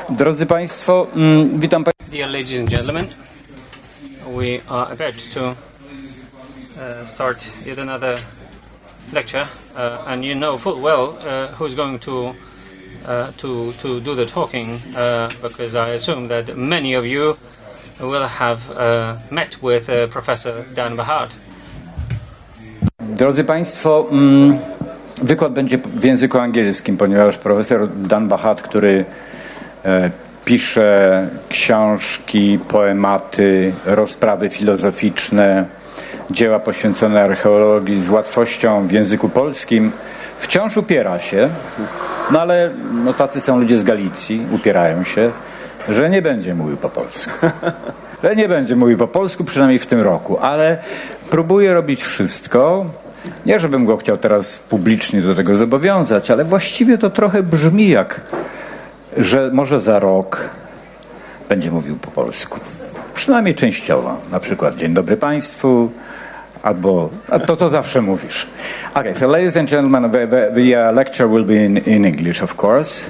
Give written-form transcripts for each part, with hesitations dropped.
Drodzy Państwo, witam Państwa. Dear ladies and gentlemen, we are about to start yet another lecture, and you know full well who's going to do the talking, because I assume that many of you will have met with Professor Dan Bhatt. Drodzy Państwo, wykład będzie w języku angielskim, ponieważ profesor Dan Bhatt, który pisze książki, poematy, rozprawy filozoficzne, dzieła poświęcone archeologii z łatwością w języku polskim, wciąż upiera się, no ale tacy są ludzie z Galicji, upierają się, że nie będzie mówił po polsku. Że nie będzie mówił po polsku, przynajmniej w tym roku, ale próbuje robić wszystko. Nie, żebym go chciał teraz publicznie do tego zobowiązać, ale właściwie to trochę brzmi jak, że może za rok będzie mówił po polsku. Przynajmniej częściowo. Na przykład dzień dobry Państwu, albo to zawsze mówisz. Okay, so ladies and gentlemen, the lecture will be in English, of course,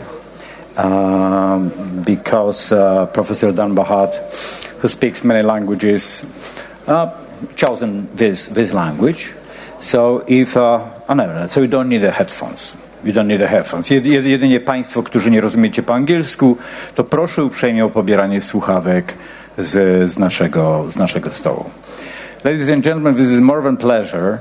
because Professor Dan Bhatt, who speaks many languages, chosen this language. So so you don't need headphones. You don't need headphones. Jedynie Państwo, którzy nie rozumiecie po angielsku, to proszę uprzejmie o pobieranie słuchawek z naszego stołu. Ladies and gentlemen, this is more than pleasure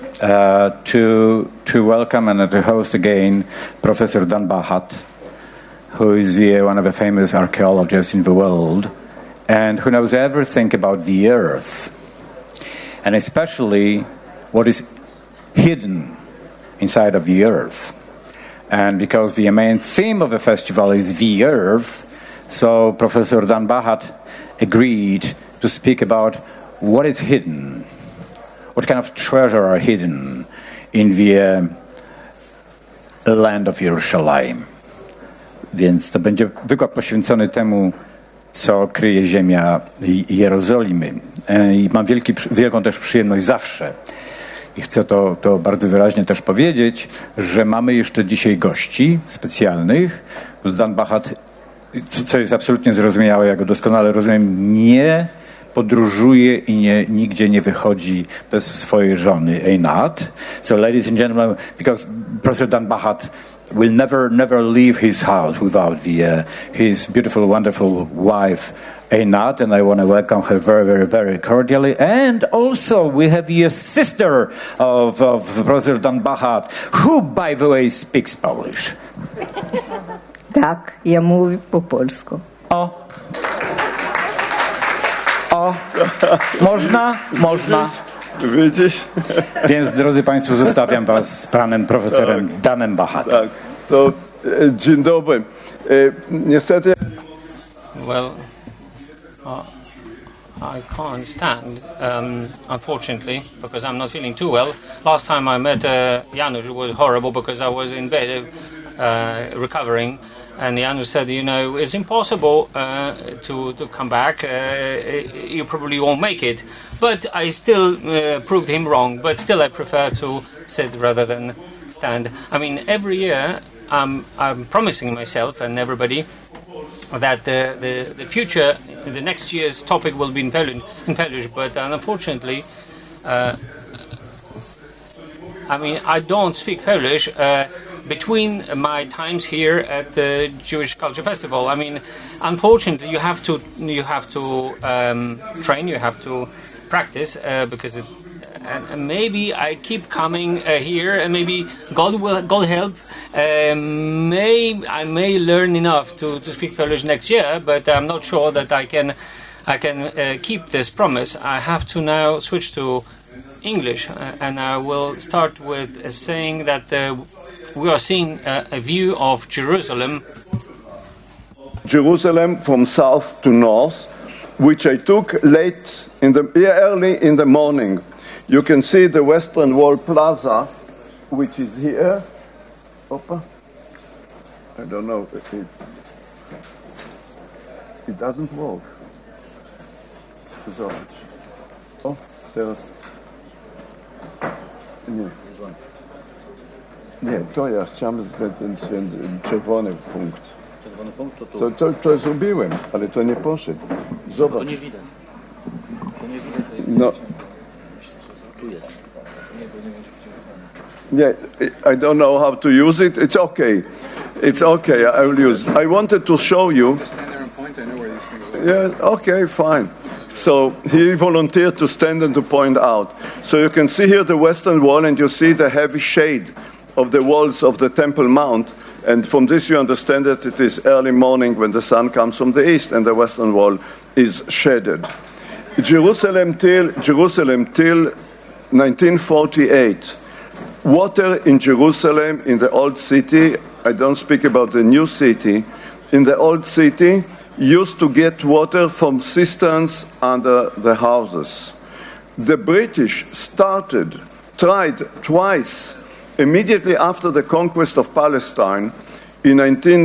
to welcome and to host again Professor Dan Bhatt, who is one of the famous archaeologists in the world and who knows everything about the earth, and especially what is hidden inside of the earth. And because the main theme of the festival is the earth, so Professor Dan Bhatt agreed to speak about what is hidden, what kind of treasure are hidden in the land of Jerusalem. Więc to będzie wykład poświęcony temu, co kryje ziemia Jerozolimy. I mam wielką też przyjemność zawsze, i chcę to bardzo wyraźnie też powiedzieć, że mamy jeszcze dzisiaj gości specjalnych. Dan Bhatt, co jest absolutnie zrozumiałe, ja go doskonale rozumiem, nie podróżuje i nigdzie nie wychodzi bez swojej żony Einat. So ladies and gentlemen, because Professor Dan Bhatt will never leave his house without his beautiful, wonderful wife Einat, and I want to welcome her very, very, very cordially. And also we have the sister of Professor Dan Bhatt, who, by the way, speaks Polish. Tak, ja mówię po polsku. O, można. Widzisz? Więc, drodzy Państwo, zostawiam Was z panem profesorem Danem Bhattem. Tak, to dzień dobry. Niestety... Well, I can't stand, unfortunately, because I'm not feeling too well. Last time I met Janusz, it was horrible because I was in bed recovering. And Janusz said, it's impossible to come back. You probably won't make it. But I still proved him wrong. But still I prefer to sit rather than stand. I mean, every year I'm promising myself and everybody that the future, the next year's topic will be in Polish. But unfortunately, I don't speak Polish. Between my times here at the Jewish Culture Festival, unfortunately, you have to train, you have to practice because and maybe I keep coming here, and maybe God help, I may learn enough to speak Polish next year, but I'm not sure that I can keep this promise. I have to now switch to English, and I will start with saying that. We are seeing a view of Jerusalem from south to north, which I took early in the morning. You can see the Western Wall Plaza, which is here. Opa. I don't know. It doesn't work. Oh, there's... Nie, to ja chciałem ten czerwony punkt. To zrobiłem, ale to nie poszedł. Zobacz. To nie widać. No. Tu jest. Yeah, I don't know how to use it. It's okay. It's okay. I will use it. I wanted to show you. Just stand there and point. I know where these things are. Yeah, okay, fine. So he volunteered to stand and to point out. So you can see here the western wall, and you see the heavy shade of the walls of the Temple Mount. And from this you understand that it is early morning when the sun comes from the east and the western wall is shaded. Jerusalem till 1948. Water in Jerusalem, in the old city, I don't speak about the new city, in the old city, used to get water from cisterns under the houses. The British tried twice, immediately after the conquest of Palestine in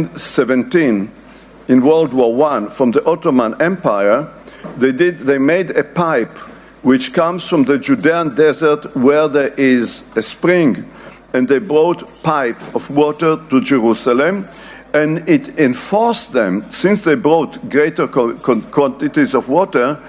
1917, in World War I, from the Ottoman Empire, they made a pipe which comes from the Judean desert where there is a spring, and they brought pipe of water to Jerusalem, and it enforced them, since they brought greater quantities of water,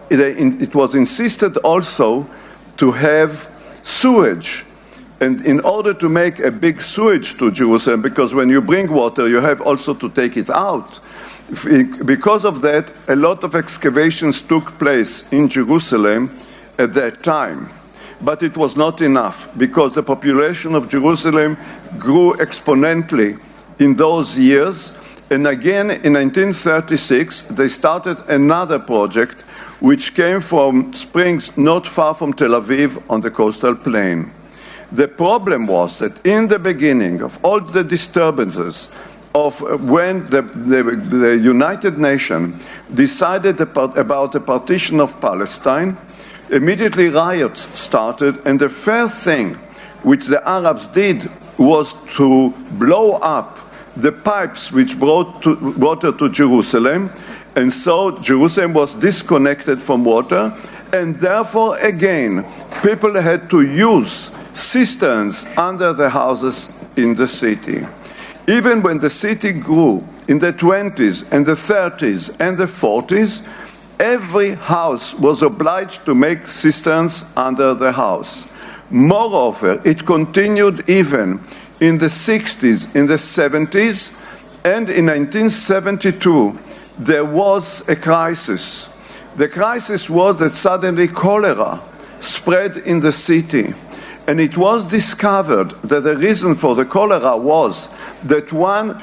it was insisted also to have sewage. And in order to make a big sewage to Jerusalem, because when you bring water, you have also to take it out. Because of that, a lot of excavations took place in Jerusalem at that time. But it was not enough, because the population of Jerusalem grew exponentially in those years. And again, in 1936, they started another project, which came from springs not far from Tel Aviv on the coastal plain. The problem was that in the beginning of all the disturbances of when the United Nations decided about the partition of Palestine, immediately riots started, and the first thing which the Arabs did was to blow up the pipes which brought water to Jerusalem, and so Jerusalem was disconnected from water, and therefore again people had to use cisterns under the houses in the city. Even when the city grew in the 20s and the 30s and the 40s, every house was obliged to make cisterns under the house. Moreover, it continued even in the 60s, in the 70s, and in 1972, there was a crisis. The crisis was that suddenly cholera spread in the city. And it was discovered that the reason for the cholera was that one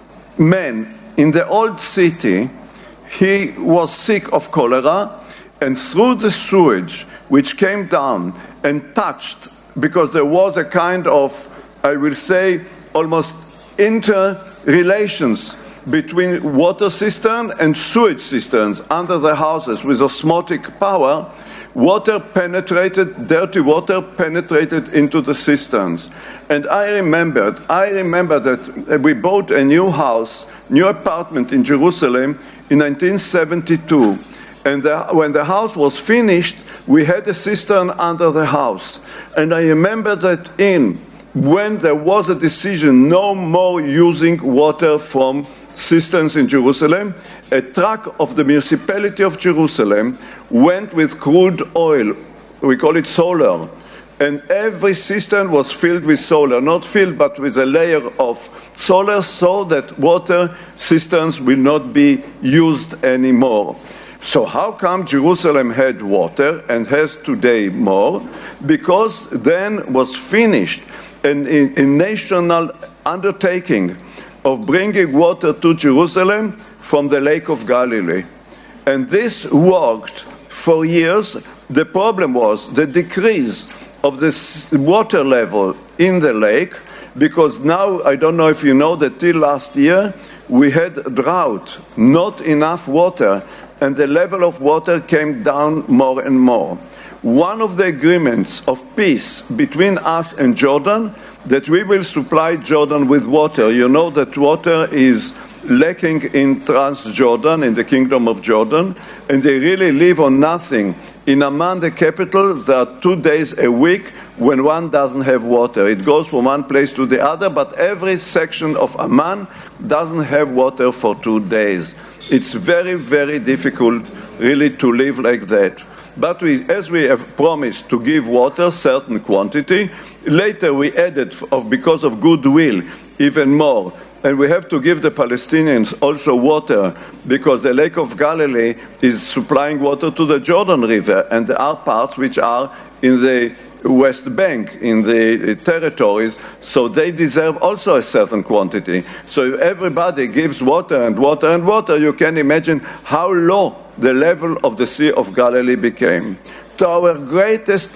man in the old city, he was sick of cholera, and through the sewage which came down and touched, because there was a kind of, I will say, almost interrelations between water cistern and sewage cisterns under the houses with osmotic power, dirty water penetrated into the cisterns. And I remember that we bought a new house, new apartment in Jerusalem in 1972. And when the house was finished, we had a cistern under the house. And I remember that when there was a decision no more using water from cisterns in Jerusalem, a truck of the municipality of Jerusalem went with crude oil, we call it solar, and every cistern was filled with solar, not filled but with a layer of solar, so that water cisterns will not be used anymore. So how come Jerusalem had water and has today more? Because then was finished a national undertaking of bringing water to Jerusalem from the Lake of Galilee. And this worked for years. The problem was the decrease of the water level in the lake, because now, I don't know if you know that till last year, we had drought, not enough water, and the level of water came down more and more. One of the agreements of peace between us and Jordan, that we will supply Jordan with water. You know that water is lacking in Transjordan, in the Kingdom of Jordan, and they really live on nothing In Amman, the capital, there are 2 days a week when one doesn't have water. It goes from one place to the other, but every section of Amman doesn't have water for 2 days. It's very, very difficult really to live like that. But as we have promised to give water, certain quantity, later we added, because of goodwill, even more. And we have to give the Palestinians also water, because the Lake of Galilee is supplying water to the Jordan River, and there are parts which are in the West Bank, in the territories, so they deserve also a certain quantity. So if everybody gives water and water and water, you can imagine how low the level of the Sea of Galilee became. To our greatest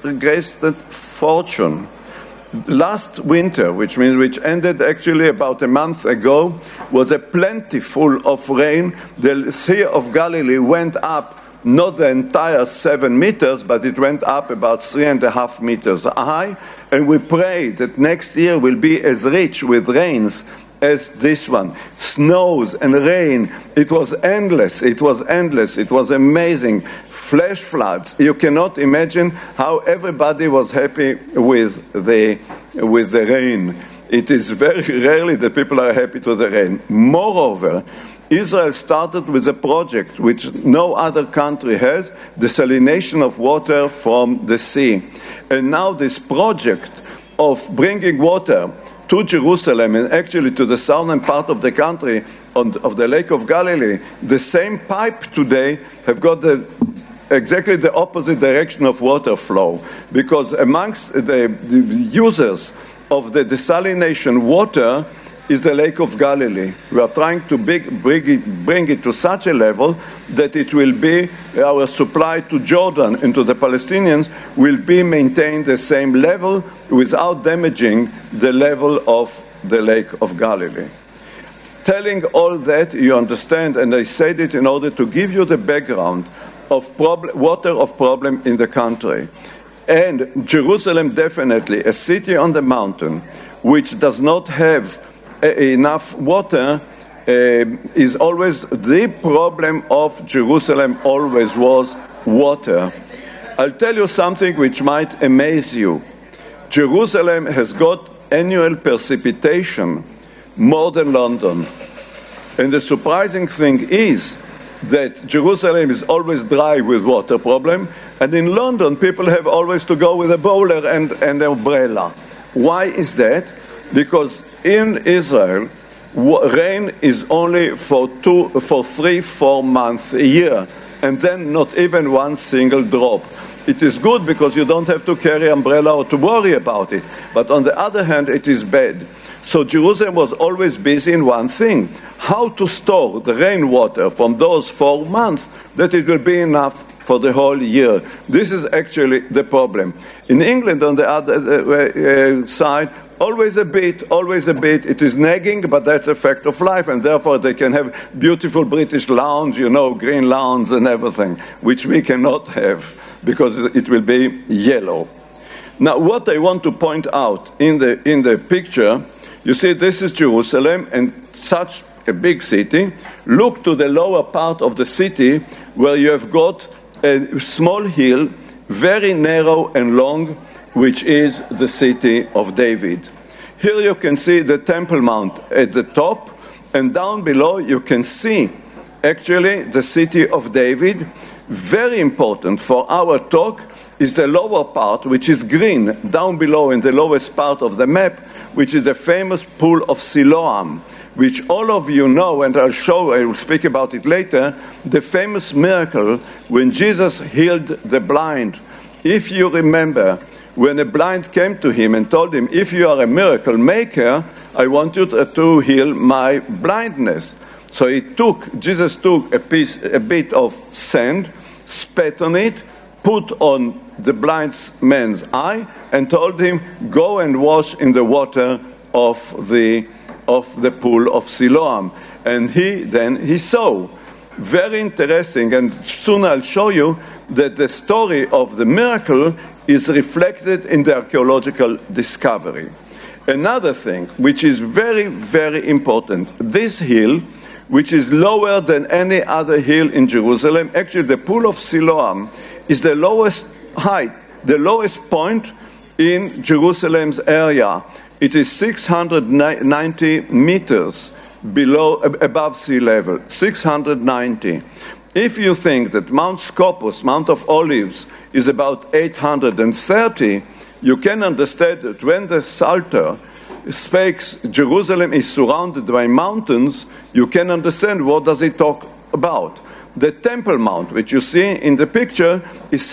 fortune, last winter, which ended actually about a month ago, was a plentiful of rain. The Sea of Galilee went up not the entire 7 meters, but it went up about 3.5 meters high. And we pray that next year will be as rich with rains as this one. Snows and rain. It was endless. It was endless. It was amazing. Flash floods. You cannot imagine how everybody was happy with the rain. It is very rarely that people are happy to the rain. Moreover, Israel started with a project which no other country has, desalination of water from the sea. And now this project of bringing water to Jerusalem and actually to the southern part of the country of the Lake of Galilee, the same pipe today have got exactly the opposite direction of water flow. Because amongst the users of the desalination water is the Lake of Galilee. We are trying to bring it to such a level that it will be, our supply to Jordan and to the Palestinians will be maintained the same level without damaging the level of the Lake of Galilee. Telling all that, you understand, and I said it in order to give you the background of water of problem in the country. And Jerusalem, definitely, a city on the mountain, which does not have enough water, is always the problem of Jerusalem, always was water. I'll tell you something which might amaze you. Jerusalem has got annual precipitation more than London. And the surprising thing is that Jerusalem is always dry with water problem, and in London people have always to go with a bowler and an umbrella. Why is that? Because in Israel, rain is only for 3-4 months a year, and then not even one single drop. It is good because you don't have to carry umbrella or to worry about it. But on the other hand, it is bad. So Jerusalem was always busy in one thing: how to store the rainwater from those 4 months that it will be enough for the whole year. This is actually the problem. In England, on the other side, always a bit. It is nagging, but that's a fact of life, and therefore they can have beautiful British lawns, green lawns and everything, which we cannot have because it will be yellow. Now, what I want to point out in the picture, you see, this is Jerusalem, and such a big city. Look to the lower part of the city where you have got a small hill, very narrow and long, which is the city of David. Here you can see the Temple Mount at the top, and down below you can see actually the city of David. Very important for our talk is the lower part, which is green, down below in the lowest part of the map, which is the famous pool of Siloam, which all of you know, and I will speak about it later, the famous miracle when Jesus healed the blind. If you remember, when a blind came to him and told him, if you are a miracle maker, I want you to heal my blindness. So Jesus took a bit of sand, spat on it, put on the blind man's eye, and told him, go and wash in the water of the pool of Siloam. And he saw. Very interesting, and soon I'll show you that the story of the miracle is reflected in the archaeological discovery. Another thing, which is very, very important, this hill which is lower than any other hill in Jerusalem. Actually, the Pool of Siloam is the lowest height, the lowest point in Jerusalem's area. It is 690 meters above sea level, 690. If you think that Mount Scopus, Mount of Olives, is about 830, you can understand that when the Psalter speaks Jerusalem is surrounded by mountains, you can understand what does it talk about. The Temple Mount, which you see in the picture, is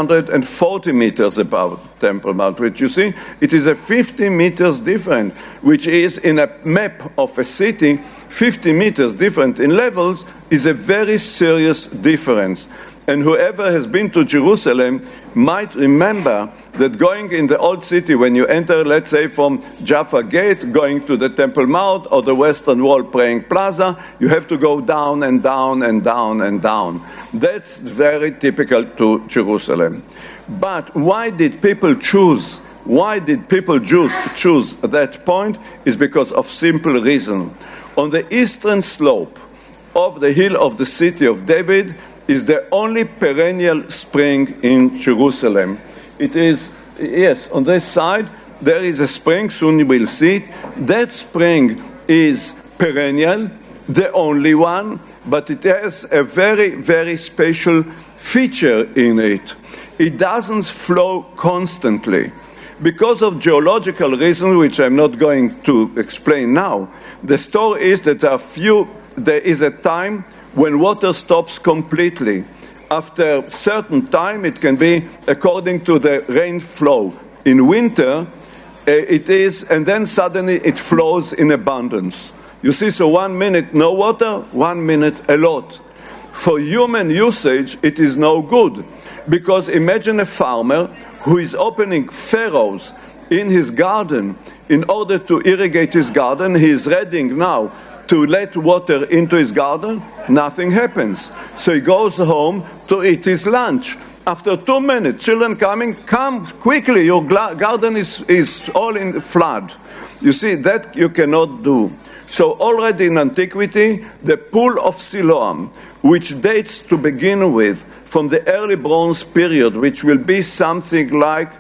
740 meters above Temple Mount, which you see, it is a 50 meters different, which is in a map of a city, 50 meters different in levels is a very serious difference. And whoever has been to Jerusalem might remember that going in the old city, when you enter, let's say, from Jaffa Gate, going to the Temple Mount or the Western Wall Praying Plaza, you have to go down and down and down and down. That's very typical to Jerusalem. But why did people choose? Why did people choose that point? Is because of simple reason. On the eastern slope of the hill of the city of David is the only perennial spring in Jerusalem. It is, yes, on this side there is a spring, soon you will see it. That spring is perennial, the only one, but it has a very, very special feature in it. It doesn't flow constantly. Because of geological reasons, which I'm not going to explain now, the story is that there is a time when water stops completely. After a certain time, it can be according to the rain flow. In winter, it is, and then suddenly it flows in abundance. You see, so 1 minute no water, 1 minute a lot. For human usage, it is no good. Because imagine a farmer who is opening furrows in his garden in order to irrigate his garden. He is ready now to let water into his garden. Nothing happens. So he goes home to eat his lunch. After 2 minutes, children come quickly, your garden is all in flood. You see, that you cannot do. So already in antiquity, the Pool of Siloam, which dates to begin with from the early Bronze period, which will be something like,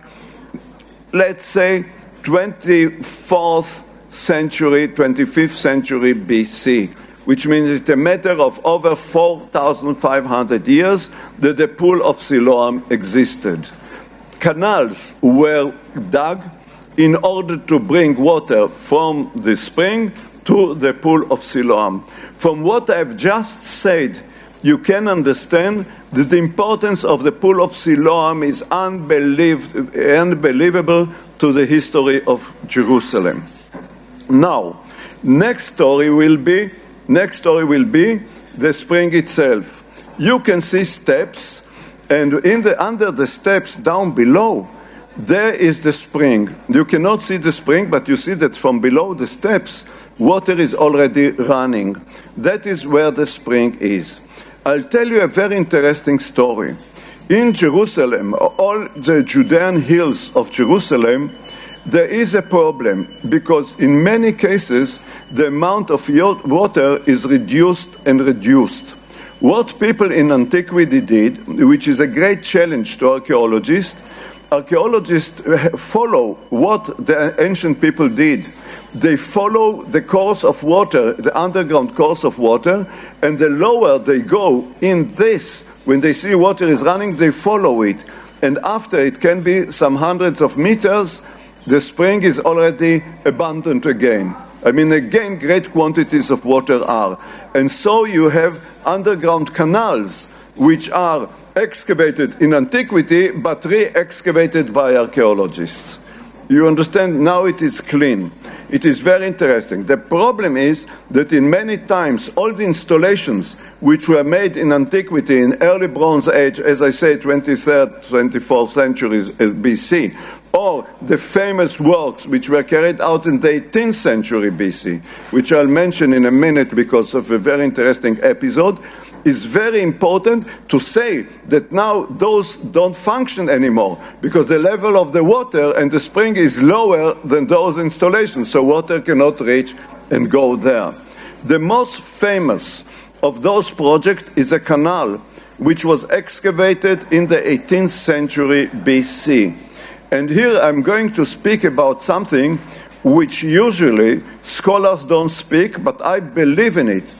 let's say, 24th century, 25th century BC, which means it's a matter of over 4,500 years that the Pool of Siloam existed. Canals were dug in order to bring water from the spring to the Pool of Siloam. From what I've just said, you can understand that the importance of the Pool of Siloam is unbelievable to the history of Jerusalem. Now, next story will be the spring itself. You can see steps, and under the steps down below, there is the spring. You cannot see the spring, but you see that from below the steps, water is already running. That is where the spring is. I'll tell you a very interesting story. In Jerusalem, all the Judean hills of Jerusalem, there is a problem because in many cases the amount of water is reduced and reduced. What people in antiquity did, which is a great challenge to archaeologists follow what the ancient people did. They follow the course of water, the underground course of water, and the lower they go in this, when they see water is running, they follow it. And after it can be some hundreds of meters, the spring is already abundant again. I mean, again, great quantities of water are. And so you have underground canals, which are excavated in antiquity, but re-excavated by archaeologists. You understand? Now it is clean. It is very interesting. The problem is that in many times, all the installations which were made in antiquity, in early Bronze Age, as I say, 23rd, 24th centuries BC, or the famous works which were carried out in the 18th century BC, which I'll mention in a minute because of a very interesting episode, is very important to say that now those don't function anymore because the level of the water and the spring is lower than those installations, so water cannot reach and go there. The most famous of those projects is a canal which was excavated in the 18th century BC. And here I'm going to speak about something which usually scholars don't speak, but I believe in it.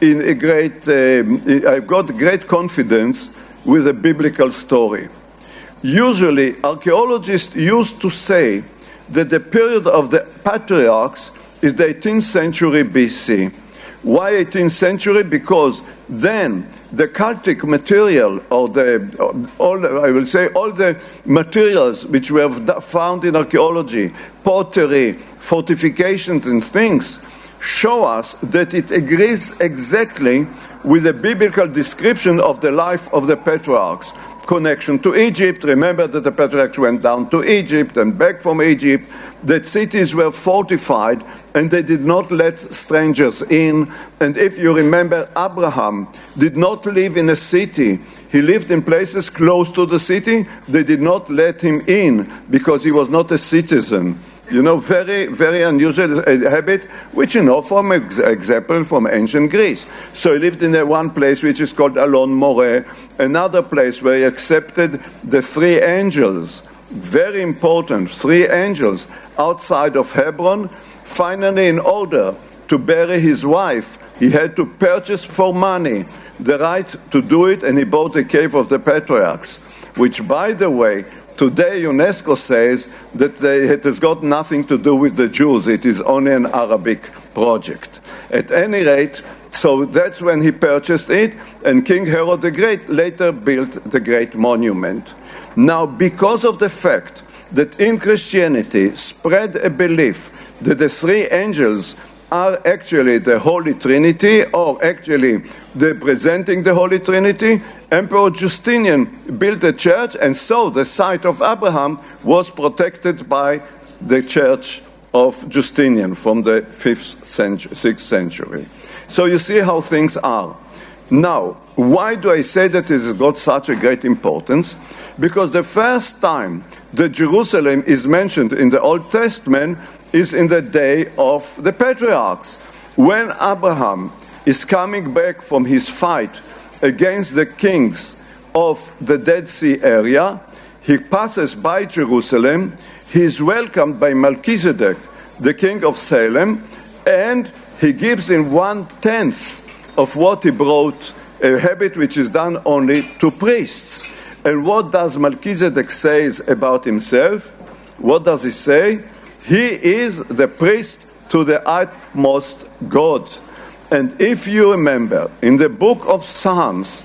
I've got great confidence with a biblical story. Usually, archaeologists used to say that the period of the patriarchs is the 18th century BC. Why 18th century? Because then the cultic material, or all the materials which were found in archaeology, pottery, fortifications and things, show us that it agrees exactly with the biblical description of the life of the patriarchs. Connection to Egypt. Remember that the patriarchs went down to Egypt and back from Egypt, that cities were fortified and they did not let strangers in. And if you remember, Abraham did not live in a city. He lived in places close to the city. They did not let him in because he was not a citizen. You know, very, very unusual habit, which you know from example from ancient Greece. So he lived in one place which is called Alon Moreh, another place where he accepted the three angels, very important, three angels outside of Hebron. Finally, in order to bury his wife, he had to purchase for money the right to do it, and he bought the cave of the patriarchs, which, by the way, today, UNESCO says that it has got nothing to do with the Jews. It is only an Arabic project. At any rate, so that's when he purchased it, and King Herod the Great later built the great monument. Now, because of the fact that in Christianity spread a belief that the three angels are actually the Holy Trinity, or actually representing the Holy Trinity, Emperor Justinian built a church, and so the site of Abraham was protected by the church of Justinian from the 6th century. So you see how things are. Now, why do I say that it has got such a great importance? Because the first time that Jerusalem is mentioned in the Old Testament is in the day of the patriarchs. When Abraham is coming back from his fight against the kings of the Dead Sea area, he passes by Jerusalem, he is welcomed by Melchizedek, the king of Salem, and he gives him 1/10 of what he brought, a habit which is done only to priests. And what does Melchizedek say about himself? What does he say? He is the priest to the utmost God. And if you remember, in the book of Psalms,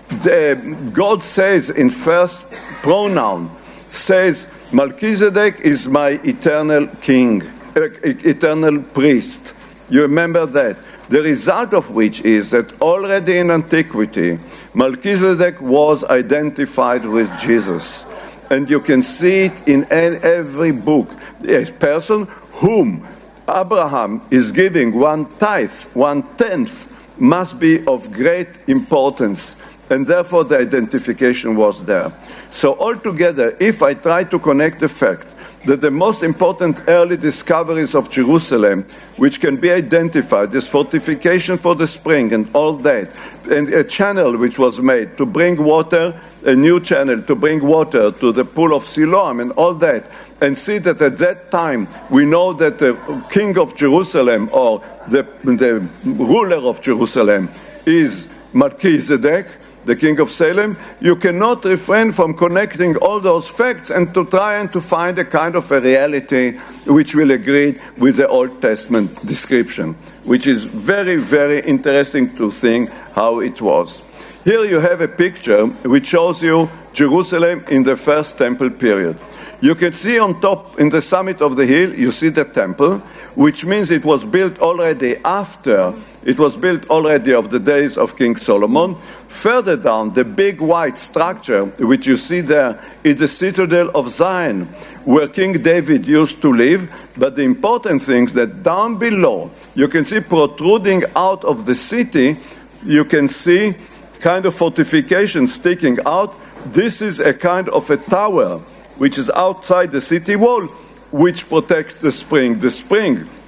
God says in first pronoun, says, Melchizedek is my eternal king, eternal priest. You remember that. The result of which is that already in antiquity, Melchizedek was identified with Jesus. And you can see it in every book. A person whom Abraham is giving 1/10, 1/10, must be of great importance. And therefore the identification was there. So altogether, if I try to connect the fact that the most important early discoveries of Jerusalem, which can be identified, this fortification for the spring and all that, and a channel which was made to bring water, a new channel to bring water to the pool of Siloam and all that, and see that at that time we know that the king of Jerusalem, or the ruler of Jerusalem, is Melchizedek, the king of Salem, you cannot refrain from connecting all those facts and to try and to find a kind of a reality which will agree with the Old Testament description, which is very, very interesting to think how it was. Here you have a picture which shows you Jerusalem in the first temple period. You can see on top, in the summit of the hill, you see the temple, which means it was built already after. It was built already of the days of King Solomon. Further down, the big white structure, which you see there, is the citadel of Zion, where King David used to live. But the important thing is that down below, you can see protruding out of the city, you can see kind of fortification sticking out. This is a kind of a tower, which is outside the city wall, which protects the spring. The spring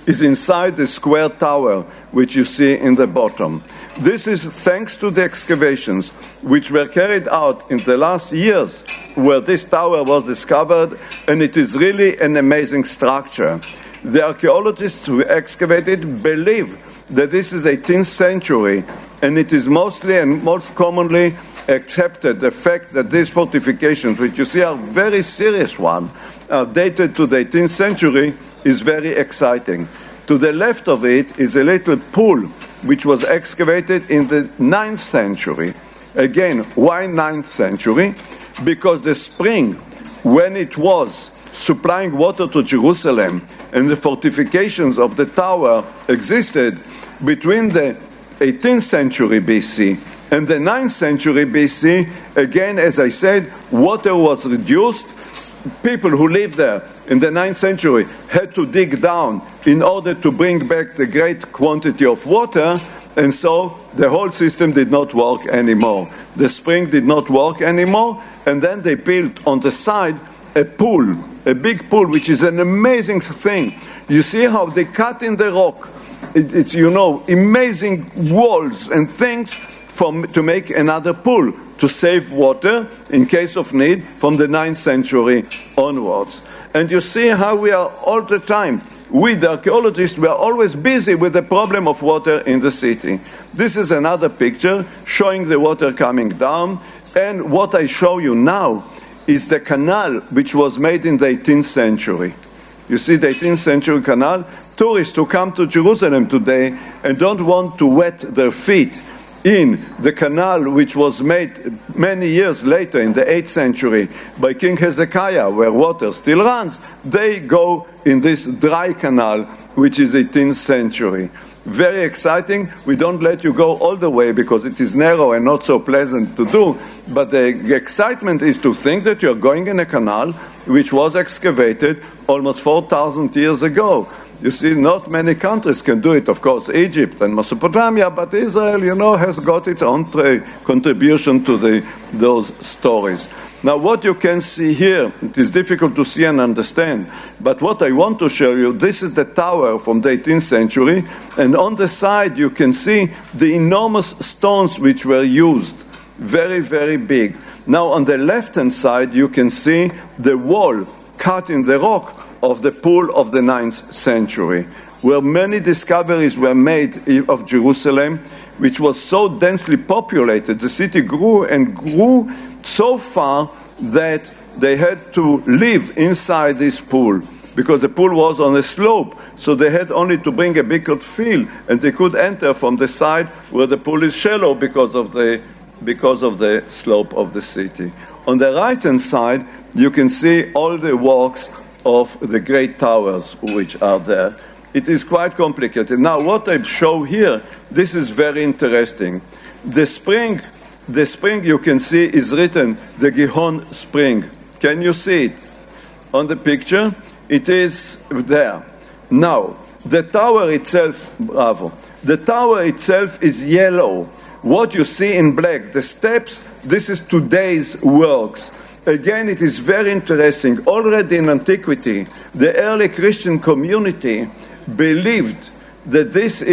is inside the square tower, which you see in the bottom. This is thanks to the excavations which were carried out in the last years where this tower was discovered, and it is really an amazing structure. The archaeologists who excavated believe that this is 18th century, and it is mostly and most commonly accepted the fact that these fortifications, which you see are very serious ones, are dated to the 18th century, is very exciting. To the left of it is a little pool which was excavated in the 9th century. Again, why 9th century? Because the spring, when it was supplying water to Jerusalem and the fortifications of the tower existed between the 18th century BC and the 9th century BC, again, as I said, water was reduced. People who lived there in the 9th century had to dig down in order to bring back the great quantity of water, and so the whole system did not work anymore. The spring did not work anymore, and then they built on the side a pool, a big pool, which is an amazing thing. You see how they cut in the rock. It's amazing walls and things to make another pool to save water in case of need from the 9th century onwards. And you see how we are all the time, we the archaeologists, we are always busy with the problem of water in the city. This is another picture showing the water coming down, and what I show you now is the canal which was made in the 18th century. You see the 18th century canal? Tourists who come to Jerusalem today and don't want to wet their feet in the canal which was made many years later in the 8th century by King Hezekiah, where water still runs, they go in this dry canal which is 18th century. Very exciting. We don't let you go all the way because it is narrow and not so pleasant to do, but the excitement is to think that you're going in a canal which was excavated almost 4,000 years ago. You see, not many countries can do it. Of course, Egypt and Mesopotamia, but Israel, has got its own contribution to those stories. Now, what you can see here, it is difficult to see and understand, but what I want to show you, this is the tower from the 18th century, and on the side you can see the enormous stones which were used. Very, very big. Now, on the left-hand side, you can see the wall cut in the rock of the pool of the 9th century, where many discoveries were made of Jerusalem, which was so densely populated. The city grew and grew so far that they had to live inside this pool, because the pool was on a slope, so they had only to bring a bigger field, and they could enter from the side where the pool is shallow because of the slope of the city. On the right-hand side, you can see all the works of the great towers which are there. It is quite complicated. Now, what I show here, this is very interesting. The spring you can see is written, the Gihon Spring. Can you see it? On the picture, it is there. Now, the tower itself, bravo. The tower itself is yellow. What you see in black, the steps, this is today's works. Again, it is very interesting. Already in antiquity, the early Christian community believed that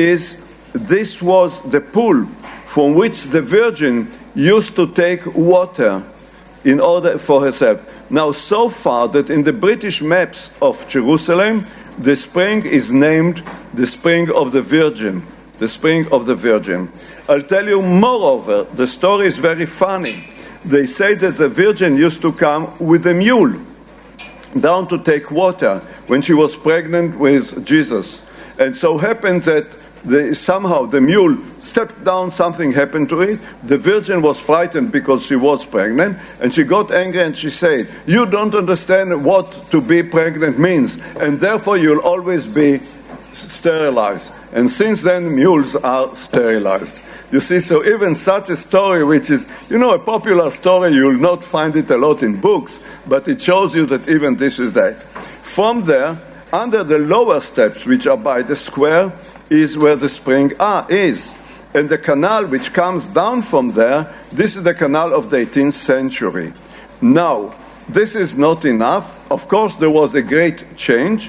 this was the pool from which the Virgin used to take water in order for herself. Now, so far that in the British maps of Jerusalem, the spring is named the Spring of the Virgin. The Spring of the Virgin. I'll tell you, moreover, the story is very funny. They say that the Virgin used to come with a mule down to take water when she was pregnant with Jesus. And so happened that somehow the mule stepped down, something happened to it. The Virgin was frightened because she was pregnant, and she got angry and she said, "You don't understand what to be pregnant means, and therefore you'll always be sterilized." And since then, mules are sterilized. You see, so even such a story, which is, a popular story, you will not find it a lot in books, but it shows you that even this is that. From there, under the lower steps, which are by the square, is where the spring is. And the canal which comes down from there, this is the canal of the 18th century. Now, this is not enough. Of course, there was a great change.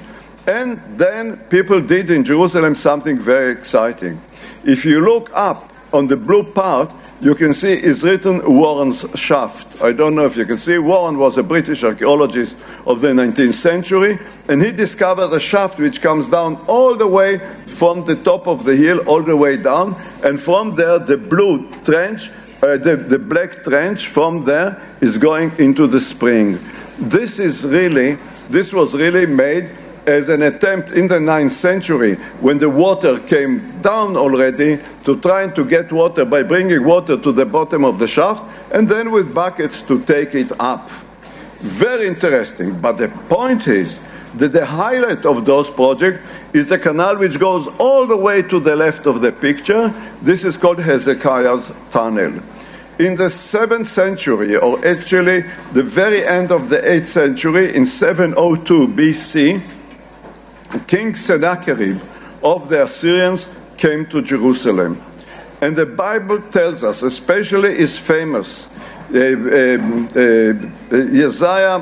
And then people did in Jerusalem something very exciting. If you look up on the blue part, you can see it's written Warren's Shaft. I don't know if you can see. Warren was a British archaeologist of the 19th century, and he discovered a shaft which comes down all the way from the top of the hill, all the way down, and from there the blue trench, the black trench from there is going into the spring. This was really made as an attempt in the 9th century, when the water came down already, to try to get water by bringing water to the bottom of the shaft, and then with buckets to take it up. Very interesting, but the point is that the highlight of those projects is the canal which goes all the way to the left of the picture. This is called Hezekiah's Tunnel. In the 7th century, or actually the very end of the 8th century, in 702 BC, King Sennacherib of the Assyrians came to Jerusalem. And the Bible tells us, especially is famous, Isaiah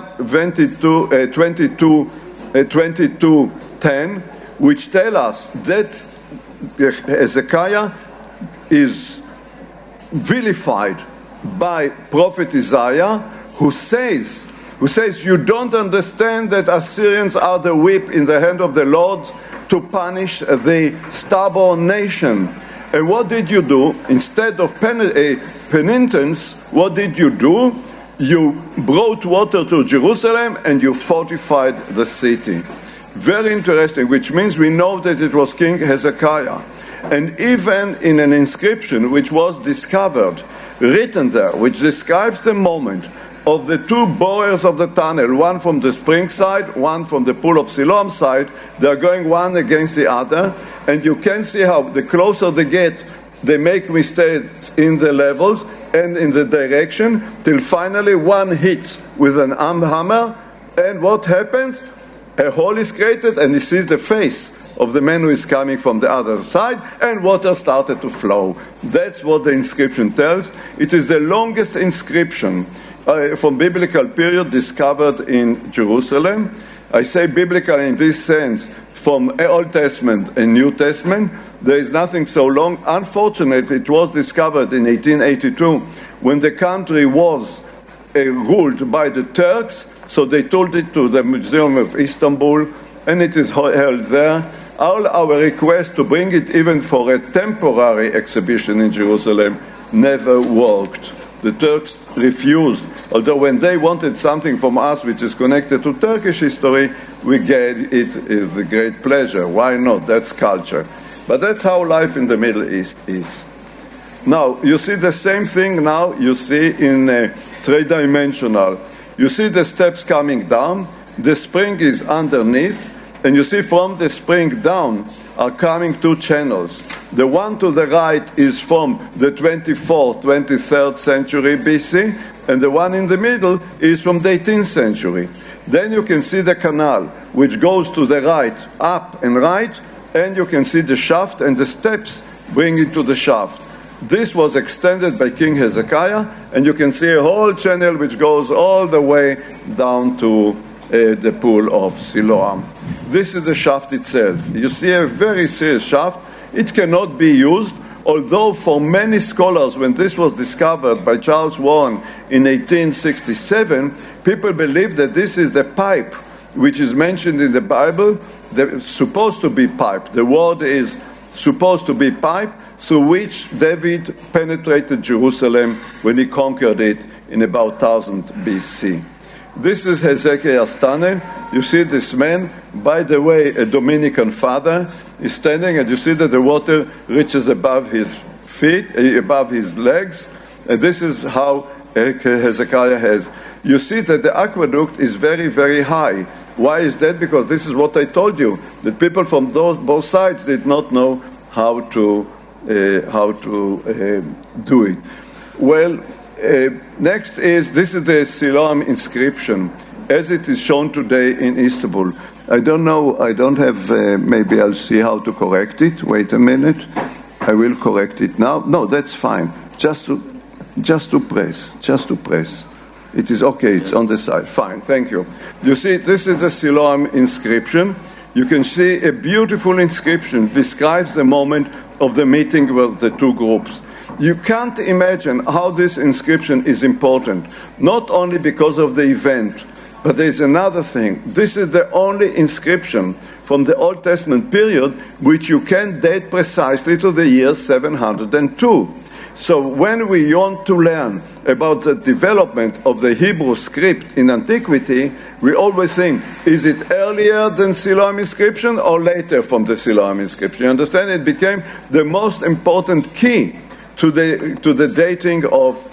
22:10, which tell us that Hezekiah is vilified by prophet Isaiah, who says, you don't understand that Assyrians are the whip in the hand of the Lord to punish the stubborn nation. And what did you do? Instead of penitence, what did you do? You brought water to Jerusalem and you fortified the city. Very interesting, which means we know that it was King Hezekiah. And even in an inscription which was discovered, written there, which describes the moment of the two borers of the tunnel, one from the spring side, one from the pool of Siloam side, they are going one against the other, and you can see how the closer they get, they make mistakes in the levels and in the direction, till finally one hits with an hammer, and what happens? A hole is created, and he sees the face of the man who is coming from the other side, and water started to flow. That's what the inscription tells. It is the longest inscription from biblical period discovered in Jerusalem. I say biblical in this sense, from Old Testament and New Testament. There is nothing so long. Unfortunately, it was discovered in 1882 when the country was ruled by the Turks, so they told it to the Museum of Istanbul, and it is held there. All our request to bring it even for a temporary exhibition in Jerusalem never worked. The Turks refused, although when they wanted something from us which is connected to Turkish history, we gave it with great pleasure. Why not? That's culture. But that's how life in the Middle East is. Now, you see the same thing now you see in three-dimensional. You see the steps coming down, the spring is underneath, and you see from the spring down are coming two channels. The one to the right is from the 24th, 23rd century BC, and the one in the middle is from the 18th century. Then you can see the canal, which goes to the right, up and right, and you can see the shaft and the steps bringing to the shaft. This was extended by King Hezekiah, and you can see a whole channel which goes all the way down to the pool of Siloam. This is the shaft itself. You see a very serious shaft. It cannot be used, although for many scholars, when this was discovered by Charles Warren in 1867, people believe that this is the pipe which is mentioned in the Bible. It's supposed to be pipe. The word is supposed to be pipe, through which David penetrated Jerusalem when he conquered it in about 1000 BC. This is Hezekiah's tunnel. You see this man, by the way, a Dominican father, is standing, and you see that the water reaches above his feet, above his legs, and this is how Hezekiah has. You see that the aqueduct is very, very high. Why is that? Because this is what I told you, that people from both sides did not know how to do it. Well, next this is the Siloam inscription, as it is shown today in Istanbul. I don't know, I don't have, maybe I'll see how to correct it. Wait a minute. I will correct it now. No, that's fine. Just to press. It is okay, it's on the side. Fine, thank you. You see, this is the Siloam inscription. you can see a beautiful inscription describes the moment of the meeting with the two groups. You can't imagine how this inscription is important, not only because of the event, but there's another thing. This is the only inscription from the Old Testament period which you can date precisely to the year 702. So when we want to learn about the development of the Hebrew script in antiquity, we always think, is it earlier than Siloam inscription or later from the Siloam inscription? You understand? It became the most important key to the dating of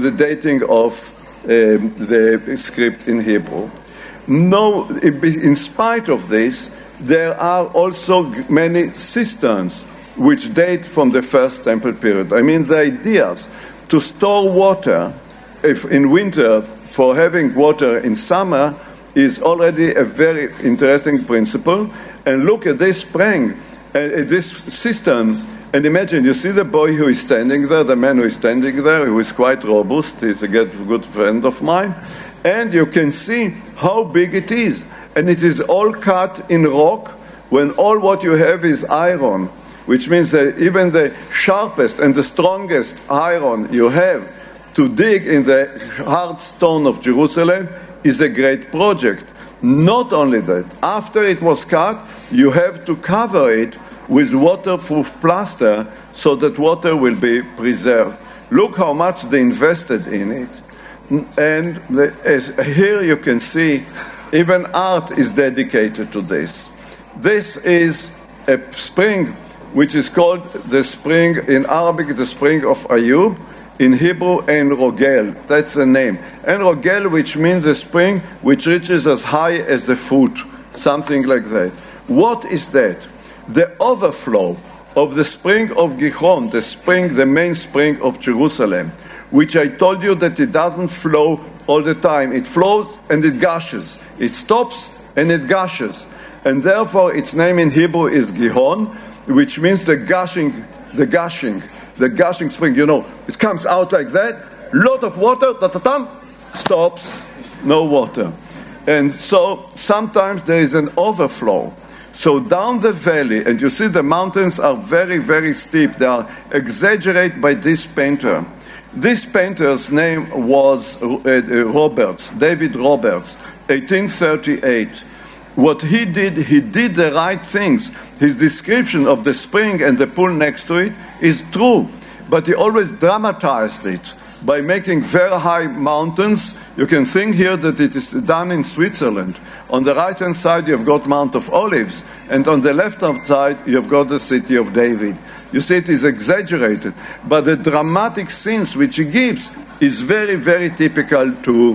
the script in Hebrew. No, in spite of this, there are also many cisterns which date from the First Temple period. I mean, the ideas to store water if in winter for having water in summer is already a very interesting principle. And look at this spring, this cistern, and imagine, you see the boy who is standing there, the man who is standing there, who is quite robust, he's a good friend of mine, and you can see how big it is. And it is all cut in rock, when all what you have is iron, which means that even the sharpest and the strongest iron you have to dig in the hard stone of Jerusalem is a great project. Not only that, after it was cut, you have to cover it with waterproof plaster so that water will be preserved. Look how much they invested in it. And here you can see even art is dedicated to this. This is a spring which is called the spring, in Arabic, the spring of Ayub, in Hebrew, Ein Rogel. That's the name. Ein Rogel, which means a spring which reaches as high as the foot, something like that. What is that? The overflow of the spring of Gihon, the main spring of Jerusalem, which I told you that it doesn't flow all the time. It flows and it gushes. It stops and it gushes. And therefore its name in Hebrew is Gihon, which means the gushing spring. You know, it comes out like that, lot of water, stops, no water. And so sometimes there is an overflow. So down the valley, and you see the mountains are very, very steep. They are exaggerated by this painter. This painter's name was Roberts, David Roberts, 1838. What he did the right things. His description of the spring and the pool next to it is true, but he always dramatized it by making very high mountains. You can think here that it is done in Switzerland. On the right-hand side, you've got Mount of Olives, and on the left-hand side, you've got the city of David. You see, it is exaggerated, but the dramatic scenes which he gives is very, very typical to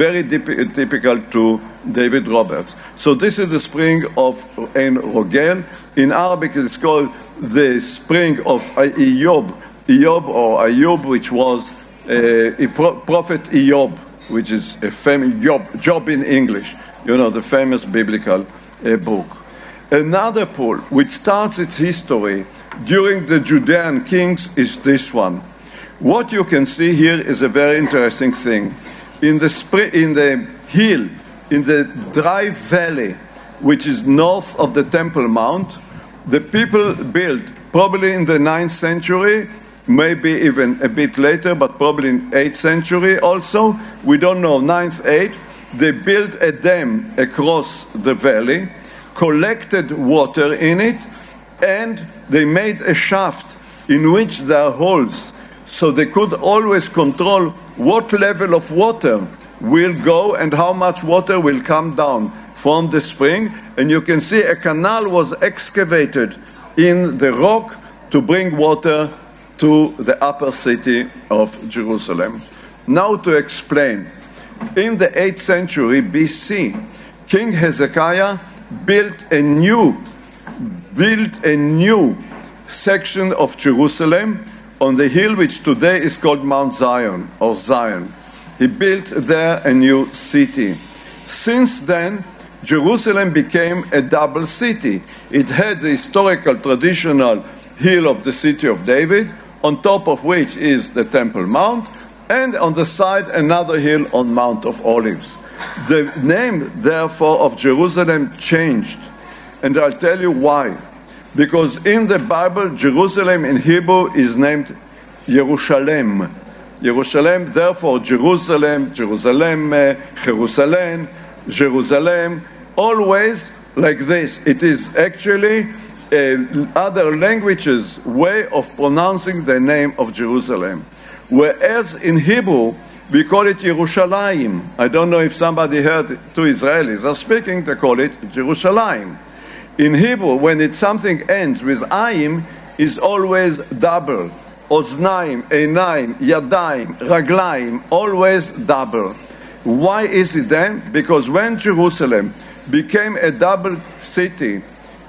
David Roberts. So this is the spring of Ein Rogel. In Arabic, it's called the spring of Eyob, or Ayub, which was Prophet Eyob, which is a famous Job in English, you know, the famous biblical book. Another pool which starts its history during the Judean kings is this one. What you can see here is a very interesting thing. In the hill, in the dry valley, which is north of the Temple Mount, the people built, probably in the 9th century, maybe even a bit later, but probably in 8th century also, we don't know, 9th, 8th, they built a dam across the valley, collected water in it, and they made a shaft in which there are holes, so they could always control what level of water will go and how much water will come down from the spring. And you can see a canal was excavated in the rock to bring water to the upper city of Jerusalem. Now to explain. In the 8th century BC, King Hezekiah built a new section of Jerusalem on the hill which today is called Mount Zion, or Zion. He built there a new city. Since then, Jerusalem became a double city. It had the historical, traditional hill of the city of David, on top of which is the Temple Mount, and on the side another hill on Mount of Olives. The name, therefore, of Jerusalem changed. And I'll tell you why. Because in the Bible, Jerusalem in Hebrew is named Yerushalem. Yerushalem, therefore, Jerusalem, Jerusalem, Jerusalem, always like this. It is actually other languages' way of pronouncing the name of Jerusalem. Whereas in Hebrew, we call it Yerushalayim. I don't know if somebody heard two Israelis are speaking, they call it Jerusalem. In Hebrew, when something ends with ayim, is always double. Oznaim, einaim, yadaim, raglaim, always double. Why is it then? Because when Jerusalem became a double city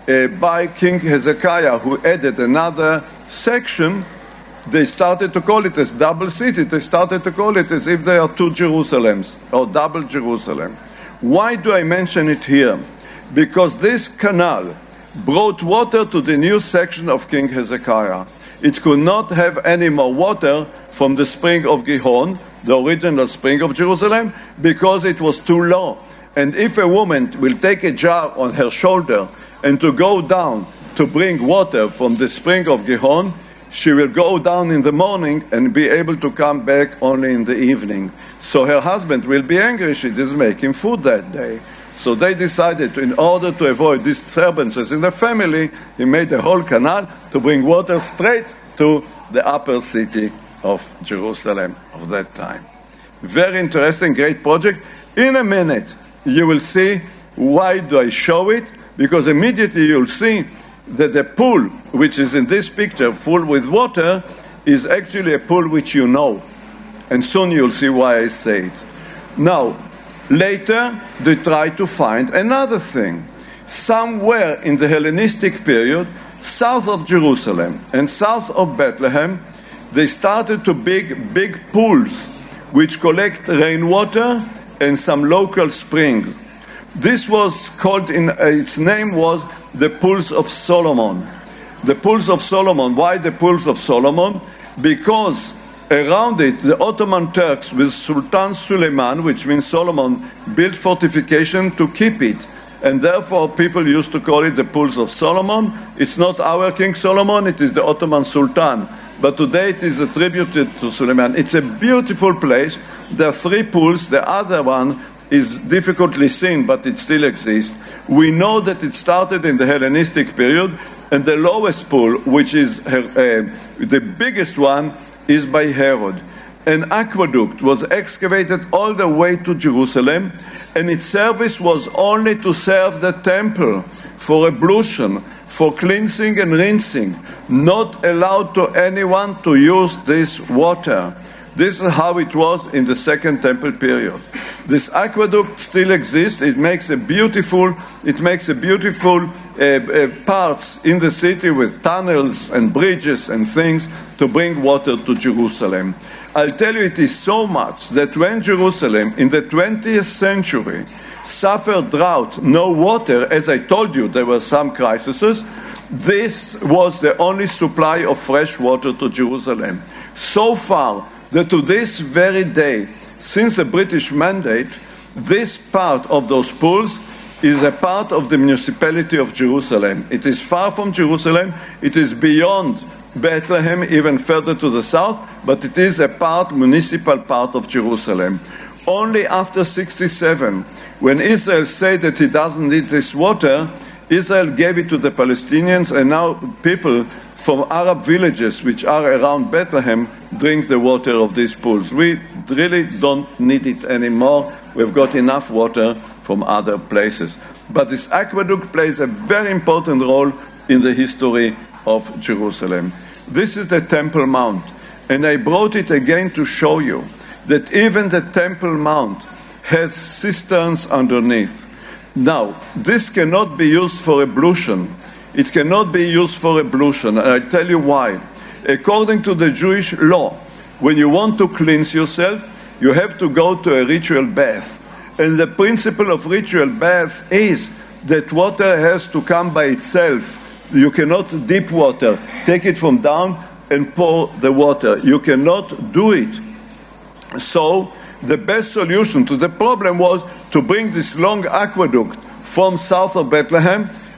by King Hezekiah, who added another section, they started to call it as double city. They started to call it as if there are two Jerusalems, or double Jerusalem. Why do I mention it here? Because this canal brought water to the new section of King Hezekiah. It could not have any more water from the spring of Gihon, the original spring of Jerusalem, because it was too low. And if a woman will take a jar on her shoulder and to go down to bring water from the spring of Gihon, she will go down in the morning and be able to come back only in the evening. So her husband will be angry. She didn't make him food that day. So they decided, in order to avoid disturbances in the family, he made a whole canal to bring water straight to the upper city of Jerusalem of that time. Very interesting, great project. In a minute, you will see why do I show it, because immediately you'll see that the pool, which is in this picture, full with water, is actually a pool which you know. And soon you'll see why I say it. Now, later, they tried to find another thing. Somewhere in the Hellenistic period, south of Jerusalem and south of Bethlehem, they started to big pools which collect rainwater and some local springs. This was called, its name was the Pools of Solomon. The Pools of Solomon. Why the Pools of Solomon? Because around it, the Ottoman Turks with Sultan Suleiman, which means Solomon, built fortification to keep it. And therefore, people used to call it the Pools of Solomon. It's not our King Solomon, it is the Ottoman Sultan. But today it is attributed to Suleiman. It's a beautiful place. There are 3 pools. The other one is difficultly seen, but it still exists. We know that it started in the Hellenistic period, and the lowest pool, which is the biggest one, is by Herod. An aqueduct was excavated all the way to Jerusalem, and its service was only to serve the temple for ablution, for cleansing and rinsing, not allowed to anyone to use this water. This is how it was in the Second Temple period. This aqueduct still exists. It makes a beautiful parts in the city with tunnels and bridges and things to bring water to Jerusalem. I'll tell you, it is so much that when Jerusalem in the 20th century suffered drought, no water, as I told you, there were some crises, this was the only supply of fresh water to Jerusalem. So far that to this very day, since the British mandate, this part of those pools is a part of the municipality of Jerusalem. It is far from Jerusalem. It is beyond Bethlehem, even further to the south, but it is a municipal part of Jerusalem. Only after 1967, when Israel said that he doesn't need this water, Israel gave it to the Palestinians, and now people from Arab villages which are around Bethlehem drink the water of these pools. We really don't need it anymore. We've got enough water from other places. But this aqueduct plays a very important role in the history of Jerusalem. This is the Temple Mount, and I brought it again to show you that even the Temple Mount has cisterns underneath. Now, this cannot be used for ablution. It cannot be used for ablution, and I'll tell you why. According to the Jewish law, when you want to cleanse yourself, you have to go to a ritual bath. And the principle of ritual bath is that water has to come by itself. You cannot dip water, take it from down and pour the water. You cannot do it. So the best solution to the problem was to bring this long aqueduct from south of Bethlehem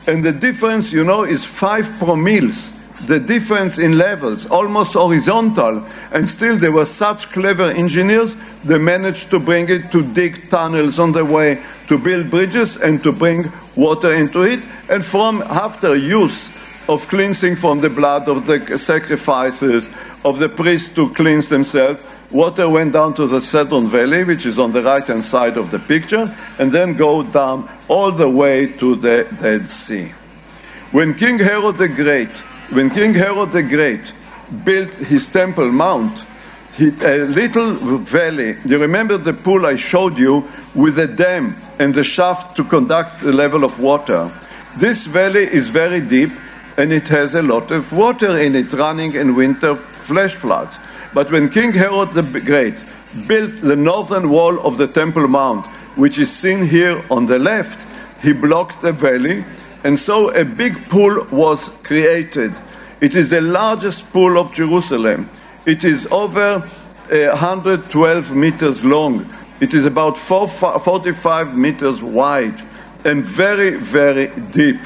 And the difference, is 5 promilles. The difference in levels, almost horizontal, and still they were such clever engineers, they managed to bring it, to dig tunnels on the way, to build bridges, and to bring water into it. And after use of cleansing from the blood of the sacrifices, of the priests to cleanse themselves, water went down to the Cedron Valley, which is on the right-hand side of the picture, and then go down all the way to the Dead Sea. When King Herod the Great built his Temple Mount, a little valley, you remember the pool I showed you with the dam and the shaft to conduct the level of water. This valley is very deep and it has a lot of water in it, running in winter flash floods. But when King Herod the Great built the northern wall of the Temple Mount, which is seen here on the left, he blocked the valley, and so a big pool was created. It is the largest pool of Jerusalem. It is over 112 meters long. It is about 45 meters wide and very, very deep.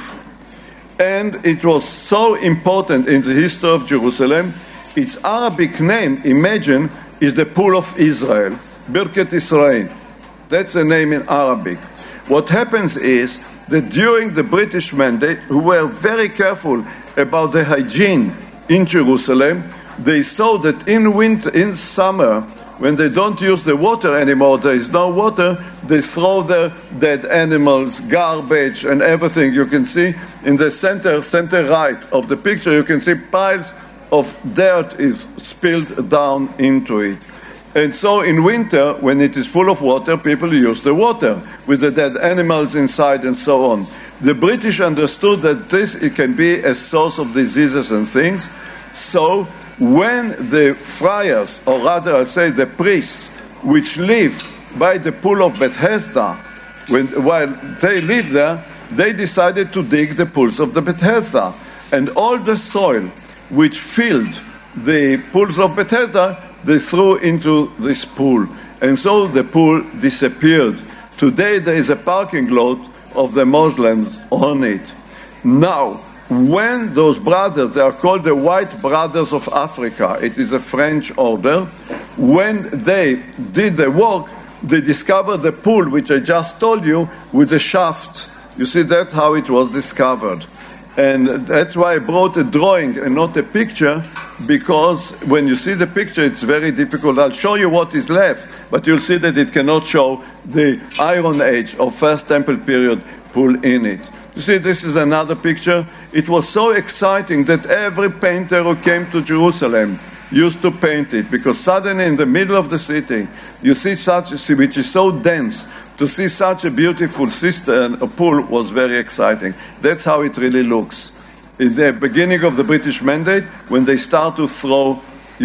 And it was so important in the history of Jerusalem. Its Arabic name, imagine, is the Pool of Israel, Birkat Israel. That's the name in Arabic. What happens is that during the British Mandate, who were very careful about the hygiene in Jerusalem, they saw that in summer, when they don't use the water anymore, there is no water, they throw their dead animals, garbage, and everything. You can see in the center right of the picture, you can see piles of dirt is spilled down into it. And so in winter, when it is full of water, people use the water with the dead animals inside and so on. The British understood that it can be a source of diseases and things. So when the friars, or rather I say the priests, which live by the pool of Bethesda, while they live there, they decided to dig the pools of the Bethesda. And all the soil which filled the pools of Bethesda, they threw into this pool. And so the pool disappeared. Today there is a parking lot of the Muslims on it. Now, when those brothers, they are called the White Brothers of Africa, it is a French order, when they did the work, they discovered the pool, which I just told you, with a shaft. You see, that's how it was discovered. And that's why I brought a drawing and not a picture, because when you see the picture, it's very difficult. I'll show you what is left, but you'll see that it cannot show the Iron Age or First Temple period pool in it. You see, this is another picture. It was so exciting that every painter who came to Jerusalem used to paint it, because suddenly in the middle of the city, you see such a sea which is so dense. To see such a beautiful cistern, a pool, was very exciting. That's how it really looks. In the beginning of the British Mandate, when they start to throw,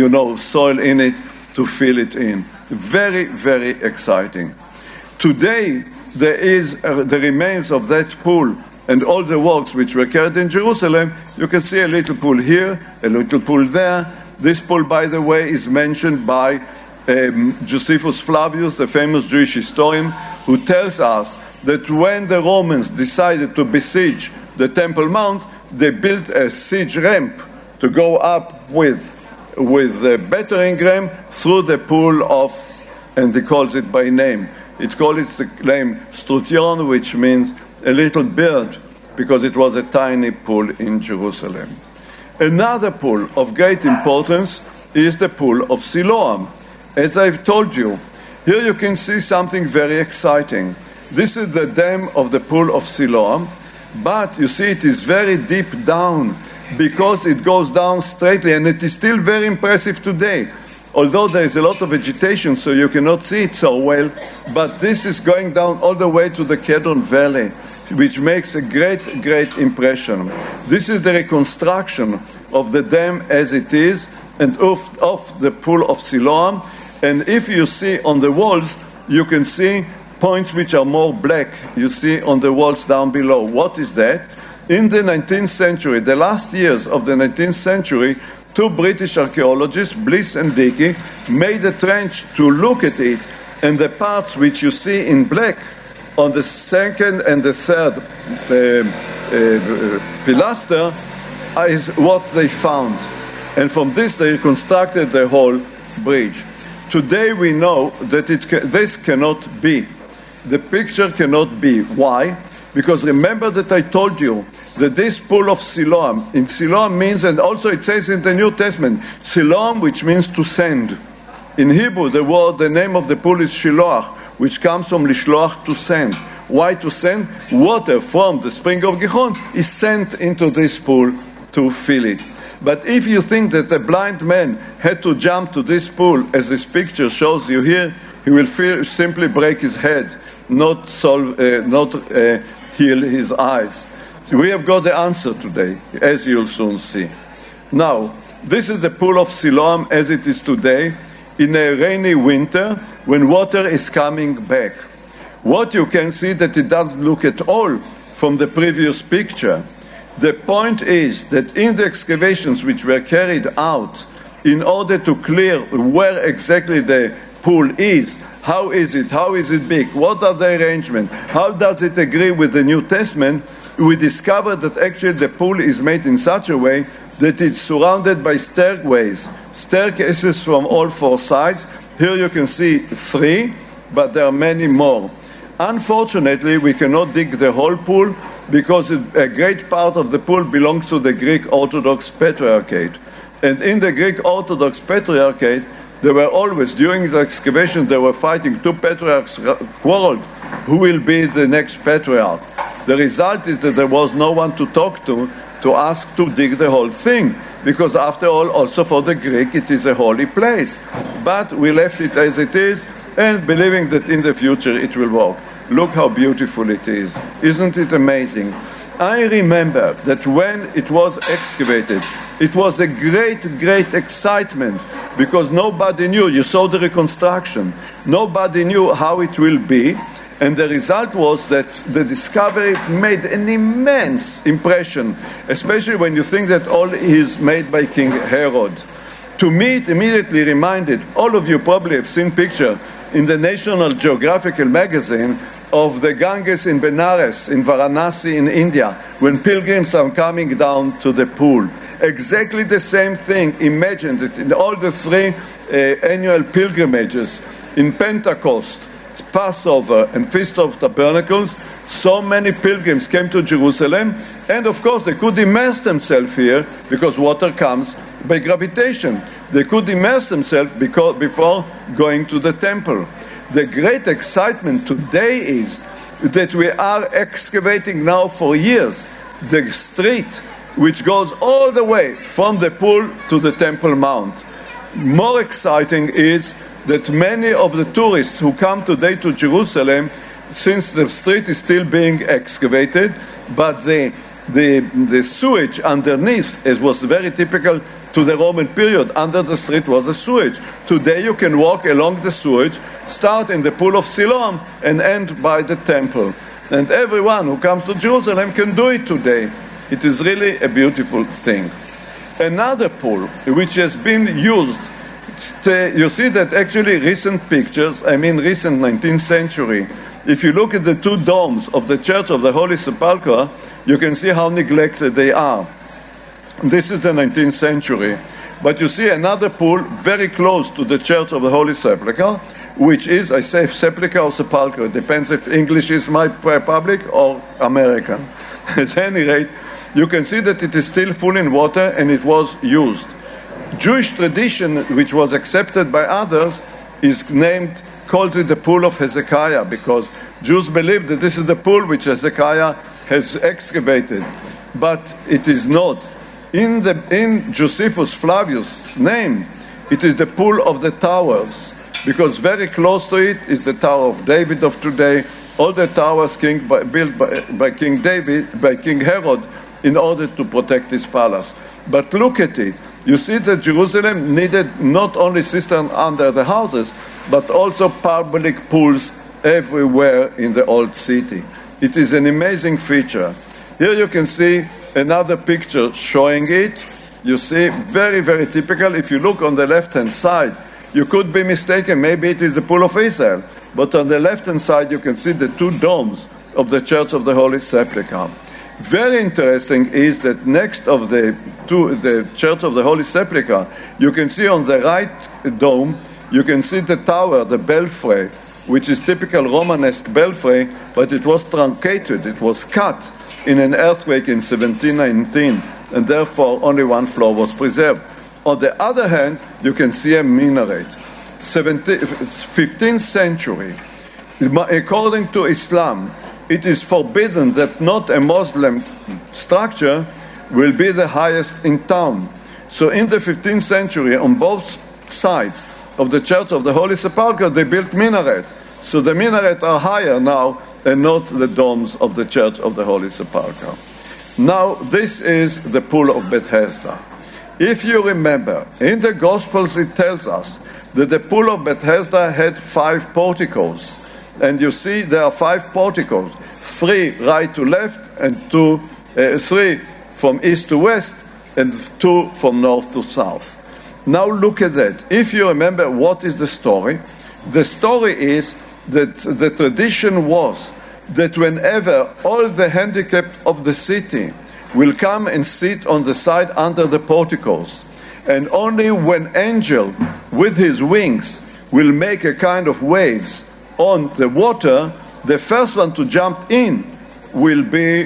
soil in it to fill it in. Very, very exciting. Today, there is the remains of that pool and all the works which were carried in Jerusalem. You can see a little pool here, a little pool there. This pool, by the way, is mentioned by Josephus Flavius, the famous Jewish historian, who tells us that when the Romans decided to besiege the Temple Mount, they built a siege ramp to go up with a battering ram through the pool of, and he calls it by name. It calls the name Strution, which means a little bird, because it was a tiny pool in Jerusalem. Another pool of great importance is the pool of Siloam. As I've told you, here you can see something very exciting. This is the dam of the pool of Siloam, but you see it is very deep down because it goes down straightly, and it is still very impressive today. Although there is a lot of vegetation, so you cannot see it so well, but this is going down all the way to the Kedron Valley, which makes a great, great impression. This is the reconstruction of the dam as it is, and of the pool of Siloam. And if you see on the walls, you can see points which are more black. You see on the walls down below. What is that? In the 19th century, the last years of the 19th century, two British archaeologists, Bliss and Dickey, made a trench to look at it, and the parts which you see in black on the second and the third pilaster is what they found. And from this they reconstructed the whole bridge. Today we know that this cannot be. The picture cannot be. Why? Because remember that I told you that this pool of Siloam, in Siloam means, and also it says in the New Testament, Siloam, which means to send. In Hebrew, the name of the pool is Shiloach, which comes from Lishloach, to send. Why to send? Water from the spring of Gihon is sent into this pool to fill it. But if you think that a blind man had to jump to this pool, as this picture shows you here, he will simply break his head, not heal his eyes. So we have got the answer today, as you'll soon see. Now, this is the pool of Siloam as it is today, in a rainy winter, when water is coming back. What you can see that it doesn't look at all from the previous picture. The point is that in the excavations which were carried out in order to clear where exactly the pool is, how is it big, what are the arrangements, how does it agree with the New Testament, we discovered that actually the pool is made in such a way that it's surrounded by staircases from all four sides. Here you can see 3, but there are many more. Unfortunately, we cannot dig the whole pool because a great part of the pool belongs to the Greek Orthodox Patriarchate. And in the Greek Orthodox Patriarchate, there were always, during the excavation, they were fighting. 2 patriarchs quarreled who will be the next patriarch. The result is that there was no one to talk to ask to dig the whole thing, because after all, also for the Greek, it is a holy place. But we left it as it is, and believing that in the future it will work. Look how beautiful it is. Isn't it amazing? I remember that when it was excavated, it was a great, great excitement, because nobody knew. You saw the reconstruction. Nobody knew how it will be. And the result was that the discovery made an immense impression, especially when you think that all is made by King Herod. To me, it immediately reminded, all of you probably have seen picture in the National Geographical magazine of the Ganges in Benares, in Varanasi in India, when pilgrims are coming down to the pool. Exactly the same thing. Imagine that in all the 3 annual pilgrimages, in Pentecost, Passover and Feast of Tabernacles, so many pilgrims came to Jerusalem, and of course they could immerse themselves here because water comes by gravitation. They could immerse themselves before going to the temple. The great excitement today is that we are excavating now for years the street which goes all the way from the pool to the Temple Mount. More exciting is that many of the tourists who come today to Jerusalem, since the street is still being excavated, but the sewage underneath, as was very typical to the Roman period, under the street was a sewage. Today you can walk along the sewage, start in the pool of Siloam, and end by the temple. And everyone who comes to Jerusalem can do it today. It is really a beautiful thing. Another pool which has been used, you see that actually recent pictures, recent 19th century, if you look at the 2 domes of the Church of the Holy Sepulchre, you can see how neglected they are. This is the 19th century. But you see another pool very close to the Church of the Holy Sepulchre, which is, I say sepulchre or sepulchre, it depends if English is my public or American. At any rate, you can see that it is still full in water and it was used. Jewish tradition, which was accepted by others, calls it the pool of Hezekiah, because Jews believe that this is the pool which Hezekiah has excavated. But it is not. In Josephus Flavius' name, it is the pool of the towers, because very close to it is the Tower of David of today, all the towers built by King Herod in order to protect his palace. But look at it. You see that Jerusalem needed not only cisterns under the houses, but also public pools everywhere in the old city. It is an amazing feature. Here you can see another picture showing it. You see, very, very typical. If you look on the left-hand side, you could be mistaken. Maybe it is the pool of Israel. But on the left-hand side, you can see the 2 domes of the Church of the Holy Sepulchre. Very interesting is that next of the Church of the Holy Sepulchre, you can see on the right dome, you can see the tower, the belfry, which is typical Romanesque belfry, but it was truncated, it was cut in an earthquake in 1719, and therefore only one floor was preserved. On the other hand, you can see a minaret. 15th century, according to Islam, it is forbidden that not a Muslim structure will be the highest in town. So in the 15th century, on both sides of the Church of the Holy Sepulchre, they built minaret. So the minaret are higher now and not the domes of the Church of the Holy Sepulchre. Now, this is the Pool of Bethesda. If you remember, in the Gospels it tells us that the Pool of Bethesda had 5 porticos. And you see there are 5 porticos, 3 right to left and 3 from east to west and 2 from north to south. Now look at that. If you remember, what is the story? The story is that the tradition was that whenever all the handicapped of the city will come and sit on the side under the porticos, and only when angel with his wings will make a kind of waves on the water, the first one to jump in will be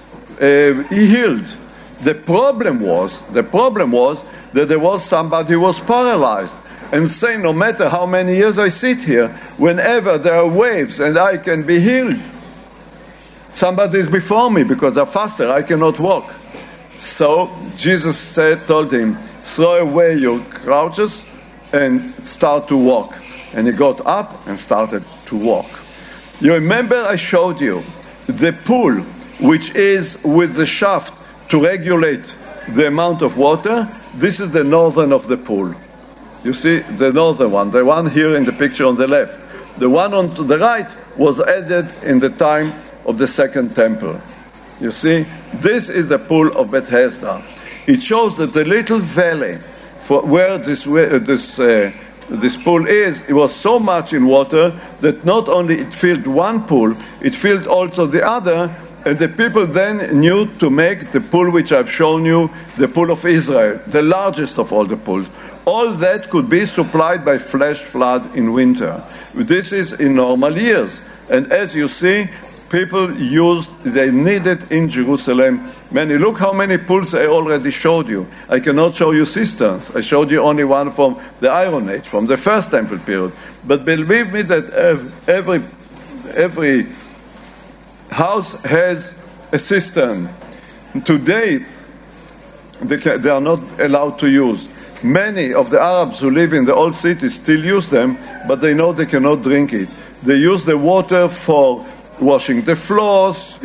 healed. The problem was that there was somebody who was paralyzed and saying, no matter how many years I sit here, whenever there are waves and I can be healed, somebody is before me because I'm faster, I cannot walk. So Jesus told him, throw away your crouches and start to walk. And he got up and started to walk. You remember I showed you the pool, which is with the shaft to regulate the amount of water. This is the northern of the pool. You see the northern one, the one here in the picture on the left. The one on the right was added in the time of the Second Temple. You see, this is the Pool of Bethesda. It shows that the little valley where this pool is, it was so much in water that not only it filled one pool, it filled also the other, and the people then knew to make the pool which I've shown you, the Pool of Israel, the largest of all the pools. All that could be supplied by flash flood in winter. This is in normal years. And as you see, people they needed in Jerusalem many. Look how many pools I already showed you. I cannot show you cisterns. I showed you only one from the Iron Age, from the First Temple period. But believe me that every house has a cistern. Today, they are not allowed to use. Many of the Arabs who live in the old cities still use them, but they know they cannot drink it. They use the water for washing the floors,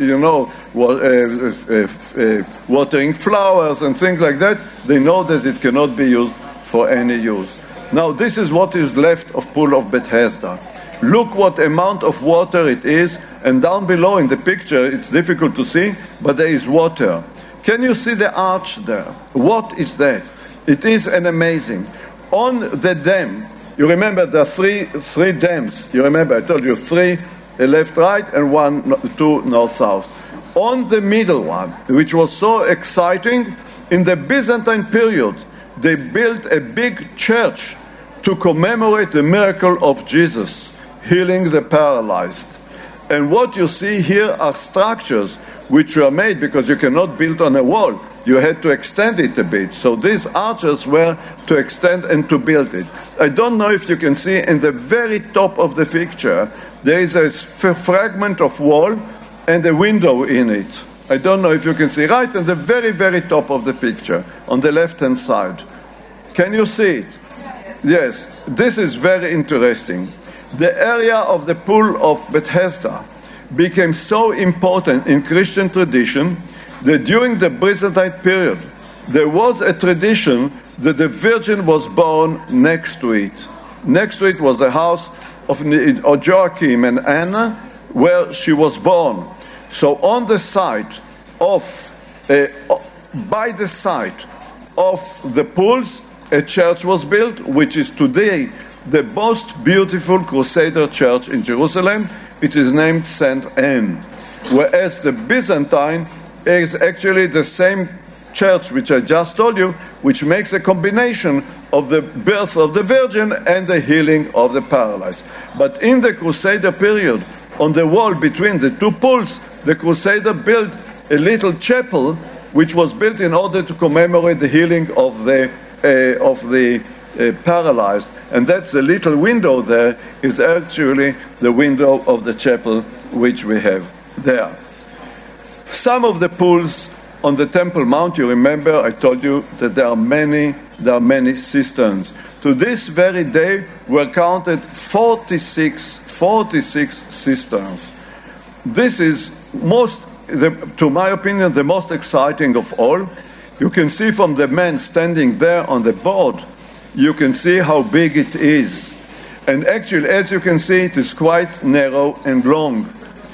watering flowers and things like that. They know that it cannot be used for any use. Now, this is what is left of Pool of Bethesda. Look what amount of water it is, and down below in the picture, it's difficult to see, but there is water. Can you see the arch there? What is that? It is an amazing. On the dam, you remember there are three dams. You remember I told you 3 left, right, and 2 north, south. On the middle one, which was so exciting, in the Byzantine period, they built a big church to commemorate the miracle of Jesus healing the paralyzed. And what you see here are structures which were made because you cannot build on a wall. You had to extend it a bit. So these arches were to extend and to build it. I don't know if you can see in the very top of the picture, there is a fragment of wall and a window in it. I don't know if you can see right at the very, very top of the picture, on the left-hand side. Can you see it? Yes, this is very interesting. The area of the Pool of Bethesda became so important in Christian tradition that during the Byzantine period, there was a tradition that the Virgin was born next to it. Next to it was the house of Joachim and Anna, where she was born. So on the side by the side of the pools, a church was built, which is today the most beautiful Crusader church in Jerusalem. It is named St. Anne. Whereas the Byzantine is actually the same church which I just told you, which makes a combination of the birth of the Virgin and the healing of the paralyzed. But in the Crusader period, on the wall between the two pools, the Crusader built a little chapel which was built in order to commemorate the healing of the paralyzed. And that's the little window there is actually the window of the chapel which we have there. Some of the pools on the Temple Mount, you remember I told you that there are many cisterns. To this very day were counted 46 cisterns. This is to my opinion, the most exciting of all. You can see from the man standing there on the board, you can see how big it is. And actually, as you can see, it is quite narrow and long.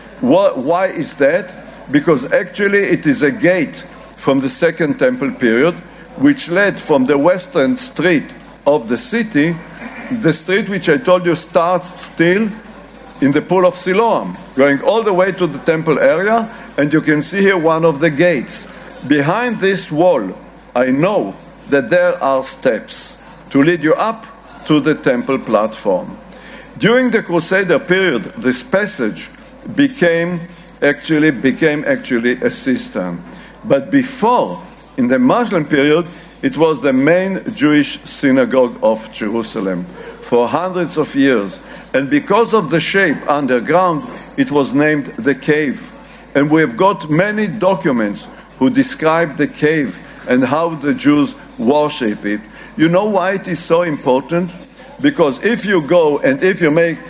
Why is that? Because actually it is a gate from the Second Temple period, which led from the western street of the city, the street which I told you starts still in the Pool of Siloam, going all the way to the temple area, and you can see here one of the gates. Behind this wall, I know that there are steps to lead you up to the temple platform. During the Crusader period, this passage became actually a cistern. But before, in the Muslim period, it was the main Jewish synagogue of Jerusalem for hundreds of years. And because of the shape underground, it was named the cave. And we have got many documents who describe the cave and how the Jews worship it. You know why it is so important? Because if you go and if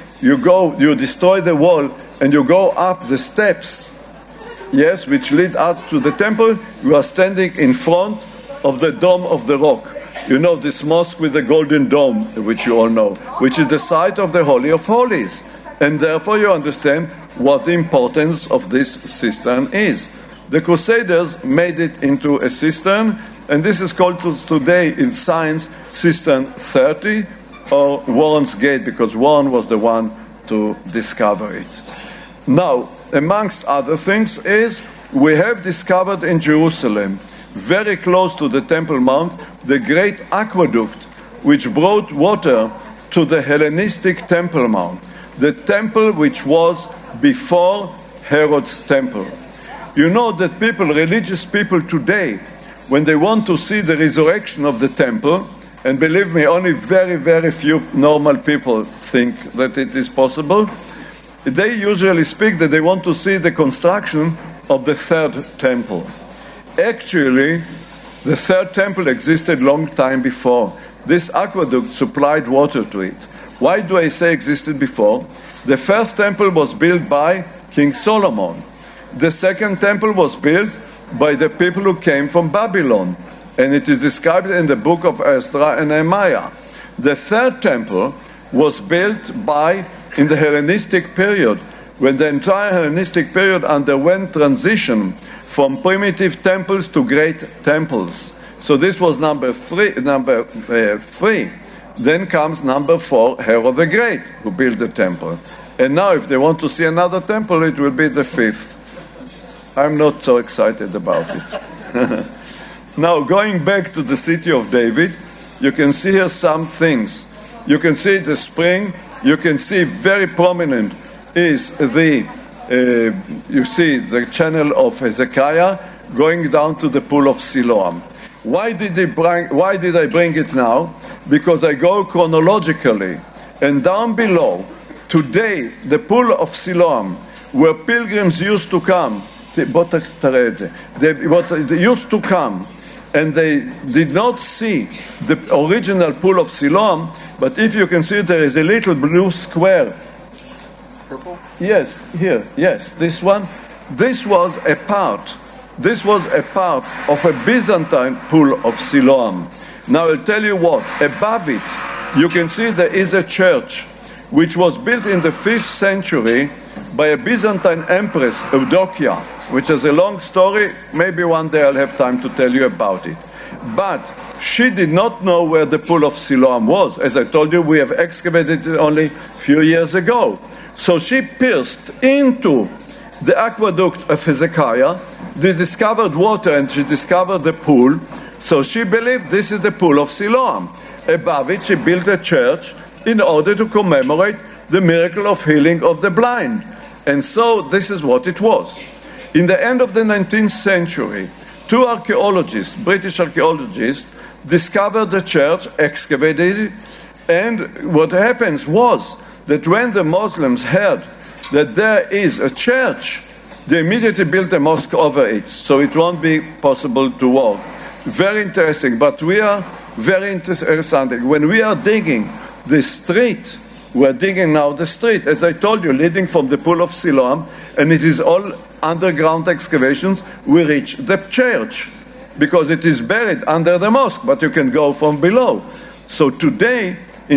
you destroy the wall and you go up the steps, yes, which lead up to the temple, you are standing in front of the Dome of the Rock. You know, this mosque with the golden dome, which you all know, which is the site of the Holy of Holies. And therefore you understand what the importance of this cistern is. The Crusaders made it into a cistern, and this is called today in science Cistern 30 or Warren's Gate, because Warren was the one to discover it. Now, amongst other things is we have discovered in Jerusalem, very close to the Temple Mount, the great aqueduct which brought water to the Hellenistic Temple Mount, the temple which was before Herod's temple. You know that religious people today, when they want to see the resurrection of the temple, and believe me, only very, very few normal people think that it is possible, they usually speak that they want to see the construction of the third temple. Actually, the third temple existed long time before. This aqueduct supplied water to it. Why do I say existed before? The first temple was built by King Solomon. The second temple was built by the people who came from Babylon. And it is described in the book of Ezra and Nehemiah. The third temple was built in the Hellenistic period, when the entire Hellenistic period underwent transition from primitive temples to great temples. So this was number three. Then comes number 4, Herod the Great, who built the temple. And now if they want to see another temple, it will be the 5th. I'm not so excited about it. Now, going back to the city of David, you can see here some things. You can see the spring. You can see very prominent is you see the channel of Hezekiah going down to the Pool of Siloam. Why did I bring it now? Because I go chronologically. And down below, today, the Pool of Siloam, where pilgrims used to come, they used to come, and they did not see the original Pool of Siloam, but if you can see, there is a little blue square. Purple? Yes, here, yes, this one. This was a part of a Byzantine Pool of Siloam. Now I'll tell you what, above it, you can see there is a church which was built in the 5th century by a Byzantine empress, Eudokia, which is a long story. Maybe one day I'll have time to tell you about it. But she did not know where the Pool of Siloam was. As I told you, we have excavated it only a few years ago. So she pierced into the aqueduct of Hezekiah. They discovered water and she discovered the pool. So she believed this is the pool of Siloam. Above it, she built a church in order to commemorate the miracle of healing of the blind. And so this is what it was. In the end of the 19th century, two archaeologists, British archaeologists, discovered the church, excavated it, and what happens was that when the Muslims heard that there is a church, they immediately built a mosque over it, so it won't be possible to walk. Very interesting, but we are very interesting. When we are digging the street, we're digging now the street, as I told you, leading from the pool of Siloam, and it is all underground excavations, we reach the church, because it is buried under the mosque, but you can go from below. So today,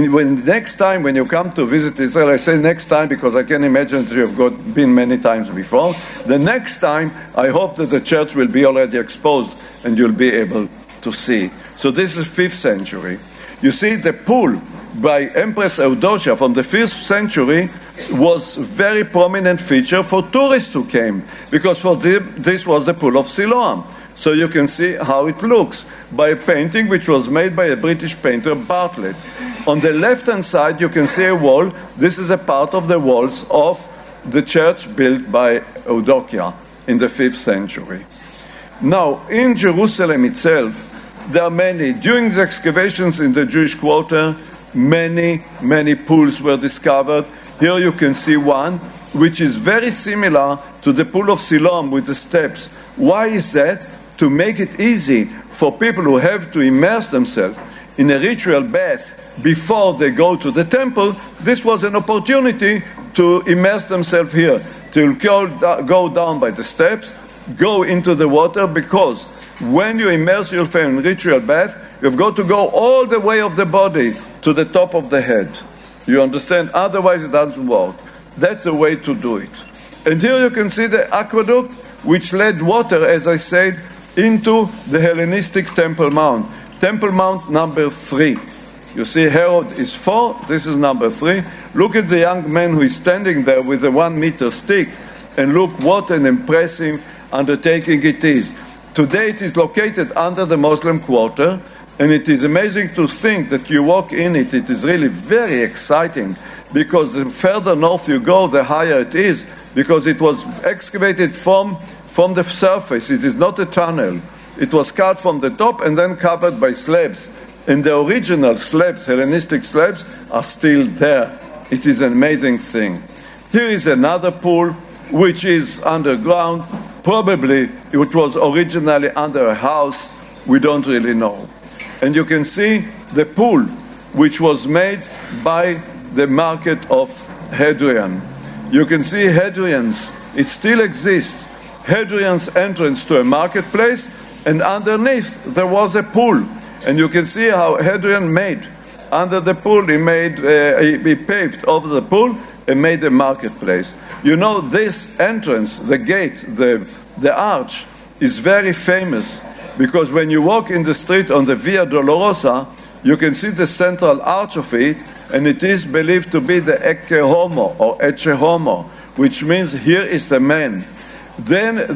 next time when you come to visit Israel, I say next time because I can imagine that you have been many times before. The next time, I hope that the church will be already exposed and you'll be able to see. So this is 5th century. You see, the pool by Empress Eudocia from the 5th century was a very prominent feature for tourists who came, because for them, this was the pool of Siloam. So you can see how it looks by a painting which was made by a British painter, Bartlett. On the left-hand side, you can see a wall. This is a part of the walls of the church built by Eudokia in the 5th century. Now, in Jerusalem itself, there are many. During the excavations in the Jewish quarter, many pools were discovered. Here you can see one, which is very similar to the pool of Siloam with the steps. Why is that? To make it easy for people who have to immerse themselves in a ritual bath before they go to the temple. This was an opportunity to immerse themselves here, to go down by the steps, go into the water, because when you immerse yourself in ritual bath, you've got to go all the way of the body to the top of the head. You understand? Otherwise it doesn't work. That's the way to do it. And here you can see the aqueduct which led water, as I said, into the Hellenistic Temple Mount. Temple Mount number 3. You see Herod is 4, this is number 3. Look at the young man who is standing there with a 1-meter stick, and look what an impressive undertaking it is. Today it is located under the Muslim quarter, and it is amazing to think that you walk in it. It is really very exciting, because the further north you go, the higher it is, because it was excavated from the surface. It is not a tunnel. It was cut from the top and then covered by slabs. And the original slabs, Hellenistic slabs, are still there. It is an amazing thing. Here is another pool, which is underground. Probably it was originally under a house. We don't really know. And you can see the pool, which was made by the market of Hadrian. You can see Hadrian's, it still exists, Hadrian's entrance to a marketplace, and underneath there was a pool. And you can see how Hadrian made. Under the pool, he paved over the pool and made a marketplace. You know, this entrance, the gate, the arch, is very famous, because when you walk in the street on the Via Dolorosa, you can see the central arch of it, and it is believed to be the Ecce Homo or Ecce Homo, which means here is the man. Then in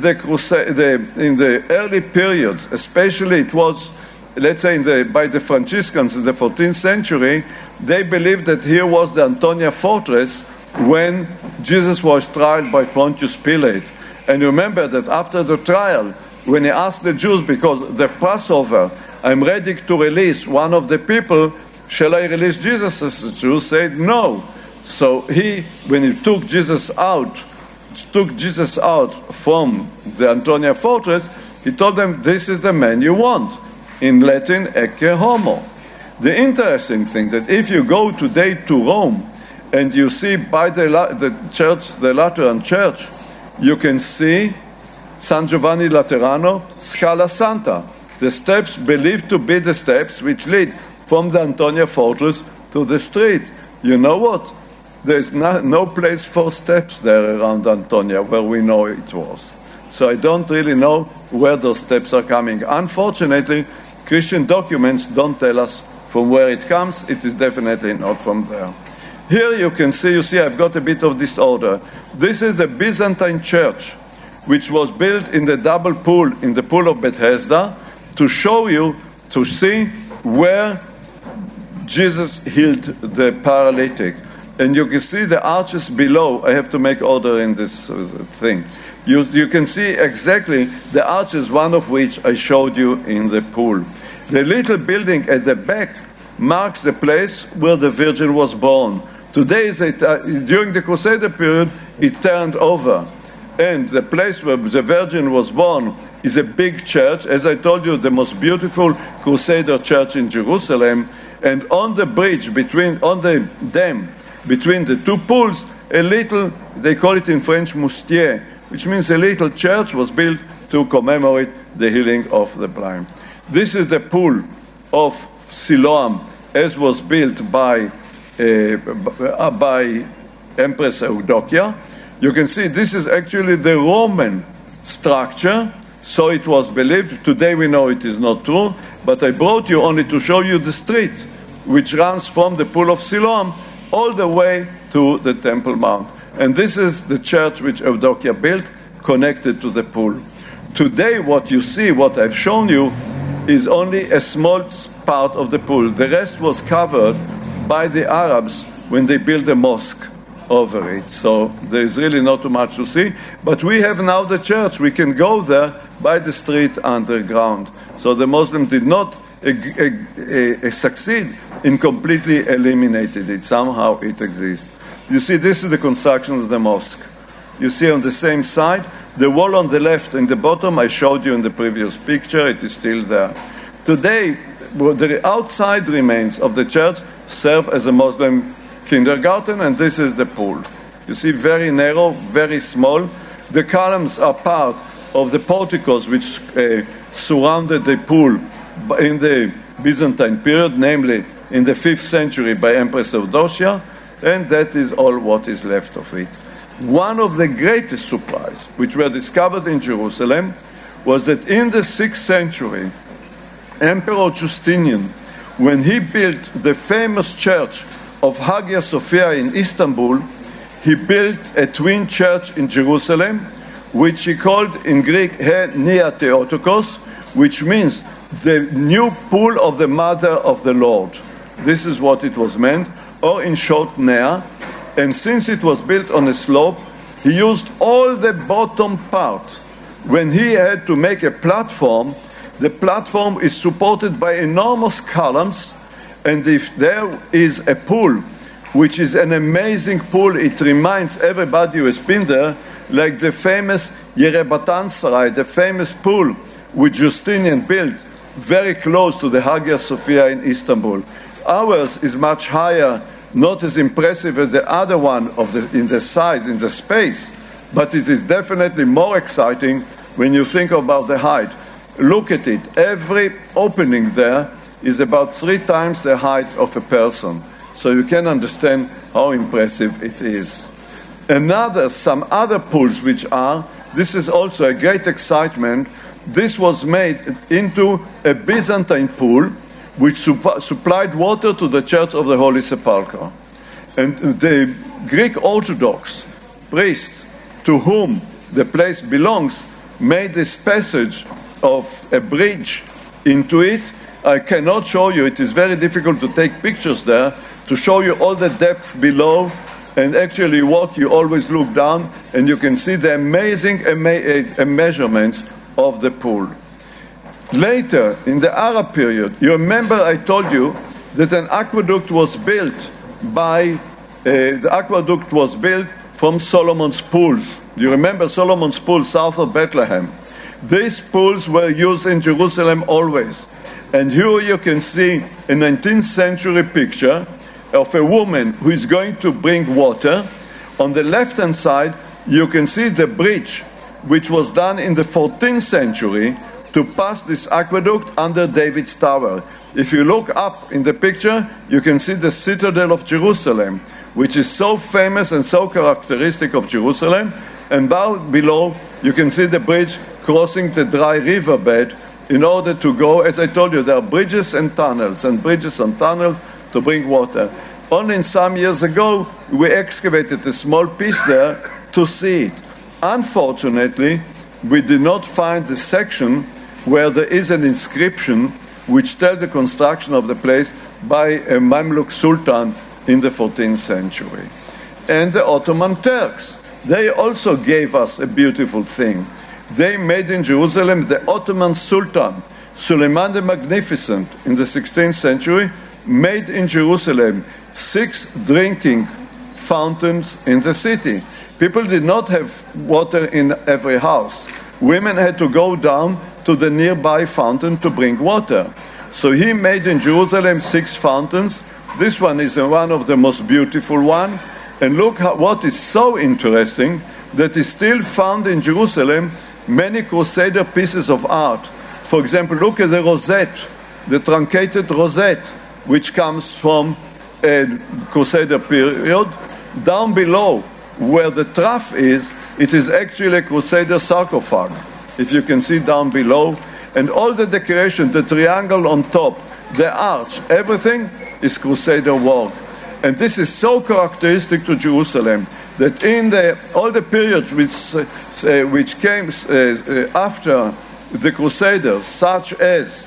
the early periods, especially it was, let's say, by the Franciscans in the 14th century, they believed that here was the Antonia fortress when Jesus was tried by Pontius Pilate. And remember that after the trial, when he asked the Jews, because the Passover, I'm ready to release one of the people, shall I release Jesus? As the Jews said, no. So when he took Jesus out from the Antonia fortress, he told them, this is the man you want. In Latin, Ecce Homo. The interesting thing that if you go today to Rome and you see by the church, the Lateran Church, you can see San Giovanni Laterano, Scala Santa, the steps believed to be the steps which lead from the Antonia fortress to the street. You know what? There's no place for steps there around Antonia where we know it was. So I don't really know where those steps are coming. Unfortunately, Christian documents don't tell us from where it comes. It is definitely not from there. Here you see I've got a bit of disorder. This is the Byzantine church, which was built in the double pool, in the pool of Bethesda, to show you, to see where Jesus healed the paralytic. And you can see the arches below. I have to make order in this thing. You can see exactly the arches, one of which I showed you in the pool. The little building at the back marks the place where the Virgin was born. Today, during the Crusader period, it turned over. And the place where the Virgin was born is a big church. As I told you, the most beautiful Crusader church in Jerusalem. And on the bridge, on the dam, between the two pools, a little, they call it in French, moustier, which means a little church was built to commemorate the healing of the blind. This is the pool of Siloam, as was built by Empress Eudokia. You can see this is actually the Roman structure, so it was believed. Today we know it is not true, but I brought you only to show you the street, which runs from the pool of Siloam all the way to the Temple Mount. And this is the church which Eudokia built, connected to the pool. Today what you see, what I've shown you, is only a small part of the pool. The rest was covered by the Arabs when they built a mosque over it. So there is really not too much to see. But we have now the church. We can go there by the street underground. So the Muslims did not succeed in completely eliminating it. Somehow it exists. You see, this is the construction of the mosque. You see on the same side, the wall on the left and the bottom, I showed you in the previous picture, it is still there. Today, the outside remains of the church serve as a Muslim kindergarten, and this is the pool. You see, very narrow, very small. The columns are part of the porticos which surrounded the pool in the Byzantine period, namely in the 5th century by Empress Eudokia, and that is all what is left of it. One of the greatest surprises which were discovered in Jerusalem was that in the 6th century, Emperor Justinian, when he built the famous church of Hagia Sophia in Istanbul, he built a twin church in Jerusalem, which he called in Greek He Nia Theotokos, which means the new pool of the Mother of the Lord. This is what it was meant, or in short, Nea. And since it was built on a slope, he used all the bottom part. When he had to make a platform, the platform is supported by enormous columns, and if there is a pool, which is an amazing pool, it reminds everybody who has been there, like the famous Yerebatan Sarai, the famous pool which Justinian built very close to the Hagia Sophia in Istanbul. Ours is much higher, not as impressive as the other one in the size, in the space, but it is definitely more exciting when you think about the height. Look at it. Every opening there is about 3 times the height of a person. So you can understand how impressive it is. Some other pools this is also a great excitement. This was made into a Byzantine pool which supplied water to the Church of the Holy Sepulchre. And the Greek Orthodox priests to whom the place belongs made this passage of a bridge into it. I cannot show you, it is very difficult to take pictures there, to show you all the depth below, and actually you always look down and you can see the amazing measurements of the pool. Later, in the Arab period, you remember I told you that an aqueduct was built from Solomon's pools. You remember Solomon's pools south of Bethlehem. These pools were used in Jerusalem always. And here you can see a 19th century picture of a woman who is going to bring water. On the left-hand side, you can see the bridge, which was done in the 14th century to pass this aqueduct under David's Tower. If you look up in the picture, you can see the citadel of Jerusalem, which is so famous and so characteristic of Jerusalem. And down below, you can see the bridge crossing the dry riverbed in order to go, as I told you, there are bridges and tunnels to bring water. Only some years ago, we excavated a small piece there to see it. Unfortunately, we did not find the section where there is an inscription which tells the construction of the place by a Mamluk Sultan in the 14th century. And the Ottoman Turks, they also gave us a beautiful thing. They made in Jerusalem the Ottoman Sultan, Suleiman the Magnificent, in the 16th century, made in Jerusalem 6 drinking fountains in the city. People did not have water in every house. Women had to go down to the nearby fountain to bring water. So he made in Jerusalem 6 fountains. This one is one of the most beautiful one. And look what is so interesting, that is still found in Jerusalem many Crusader pieces of art. For example, look at the rosette, the truncated rosette, which comes from a Crusader period. Down below, where the trough is, it is actually a Crusader sarcophage. If you can see down below, and all the decoration, the triangle on top, the arch, everything is Crusader work. And this is so characteristic to Jerusalem that in all the periods which came after the Crusaders, such as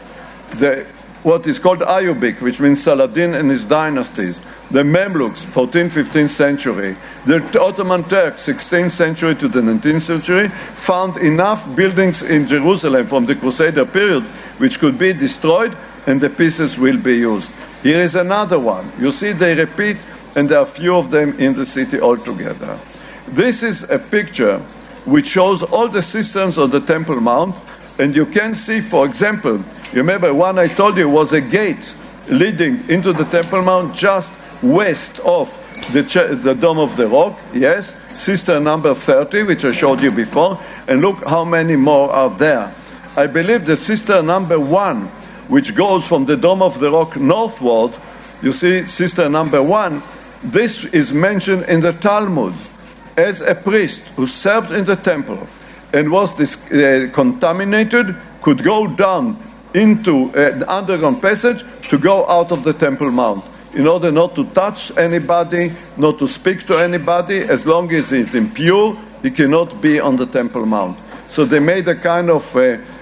what is called Ayyubic, which means Saladin and his dynasties, the Mamluks, 14th, 15th century, the Ottoman Turks, 16th century to the 19th century, found enough buildings in Jerusalem from the Crusader period which could be destroyed and the pieces will be used. Here is another one. You see, they repeat, and there are few of them in the city altogether. This is a picture which shows all the cisterns on the Temple Mount, and you can see, for example, you remember one I told you was a gate leading into the Temple Mount just west of the Dome of the Rock, yes, cistern number 30, which I showed you before, and look how many more are there. I believe the cistern number 1, which goes from the Dome of the Rock northward, you see cistern number 1, this is mentioned in the Talmud as a priest who served in the temple and was contaminated, could go down into an underground passage to go out of the Temple Mount in order not to touch anybody, not to speak to anybody. As long as he's impure, he cannot be on the Temple Mount. So they made a kind of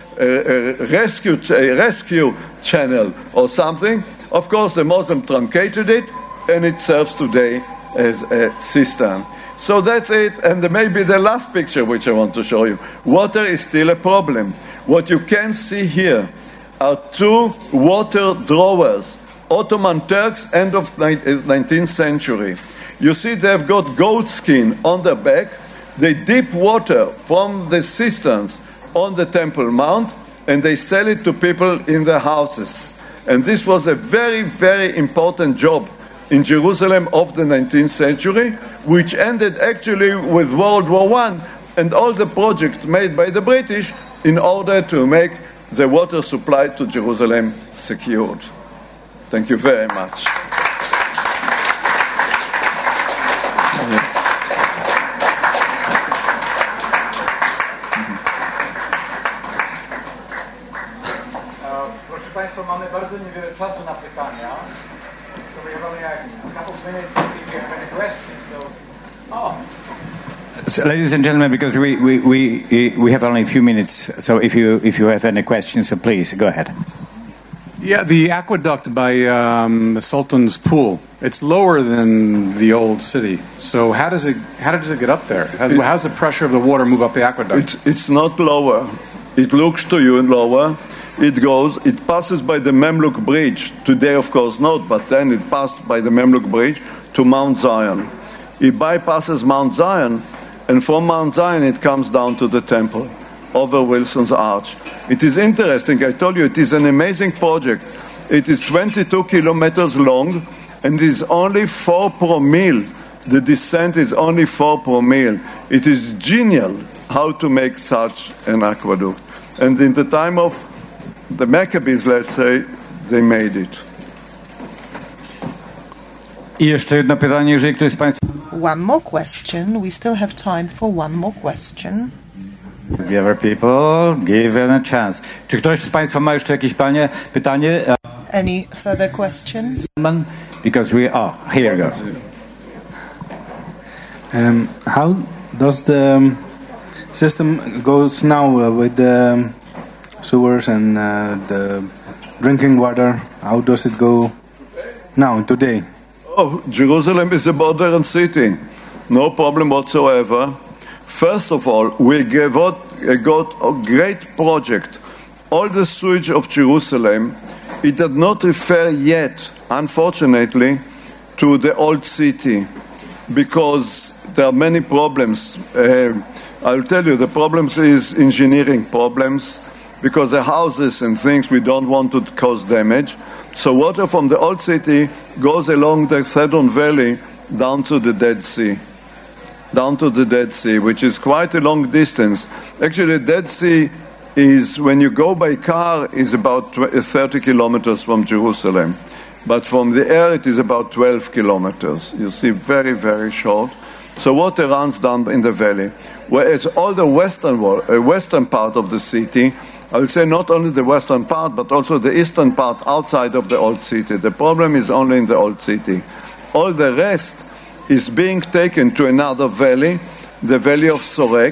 rescue channel or something. Of course, the Muslim truncated it, and it serves today as a cistern. So that's it, and maybe the last picture which I want to show you. Water is still a problem. What you can see here are 2 water drawers, Ottoman Turks, end of 19th century. You see they've got goat skin on their back. They dip water from the cisterns on the Temple Mount, and they sell it to people in their houses. And this was a very, very important job in Jerusalem of the 19th century, which ended actually with World War I and all the projects made by the British in order to make the water supply to Jerusalem secured. Thank you very much. Yes. Proszę Państwa, mamy bardzo niewiele czasu na pytania. So we have only a couple of minutes if you have any questions. So, ladies and gentlemen, because we have only a few minutes, so if you have any questions, so please go ahead. Yeah, the aqueduct by the Sultan's Pool, it's lower than the old city. So how does it get up there? How's the pressure of the water move up the aqueduct? It's not lower. It looks to you lower. It passes by the Mamluk Bridge. Today, of course, not, but then it passed by the Mamluk Bridge to Mount Zion. It bypasses Mount Zion, and from Mount Zion it comes down to the temple, over Wilson's Arch. It is interesting. I told you it is an amazing project. It is 22 kilometers long, and it is only 4 promille. The descent is only 4 promille. It is genial how to make such an aqueduct. And in the time of the Maccabees, let's say, they made it. I jeszcze jedno pytanie, jeżeli ktoś z Państwa... One more question. We still have time for one more question. The other people, give them a chance. Czy ktoś z Państwa ma jeszcze jakieś pytanie? Any further questions? because here you go. How does the system goes now with the sewers and the drinking water? How does it go now, today? Oh, Jerusalem is a modern city. No problem whatsoever. First of all, we got a great project. All the sewage of Jerusalem, it does not refer yet, unfortunately, to the old city, because there are many problems. I'll tell you, the problems is engineering problems, because the houses and things we don't want to cause damage. So water from the old city goes along the Cedron Valley down to the Dead Sea. Which is quite a long distance. Actually, the Dead Sea is, when you go by car, is about 30 kilometers from Jerusalem. But from the air, it is about 12 kilometers. You see, very, very short. So water runs down in the valley. Whereas all the western part of the city, I will say not only the western part, but also the eastern part outside of the old city. The problem is only in the old city. All the rest is being taken to another valley, the valley of Sorek,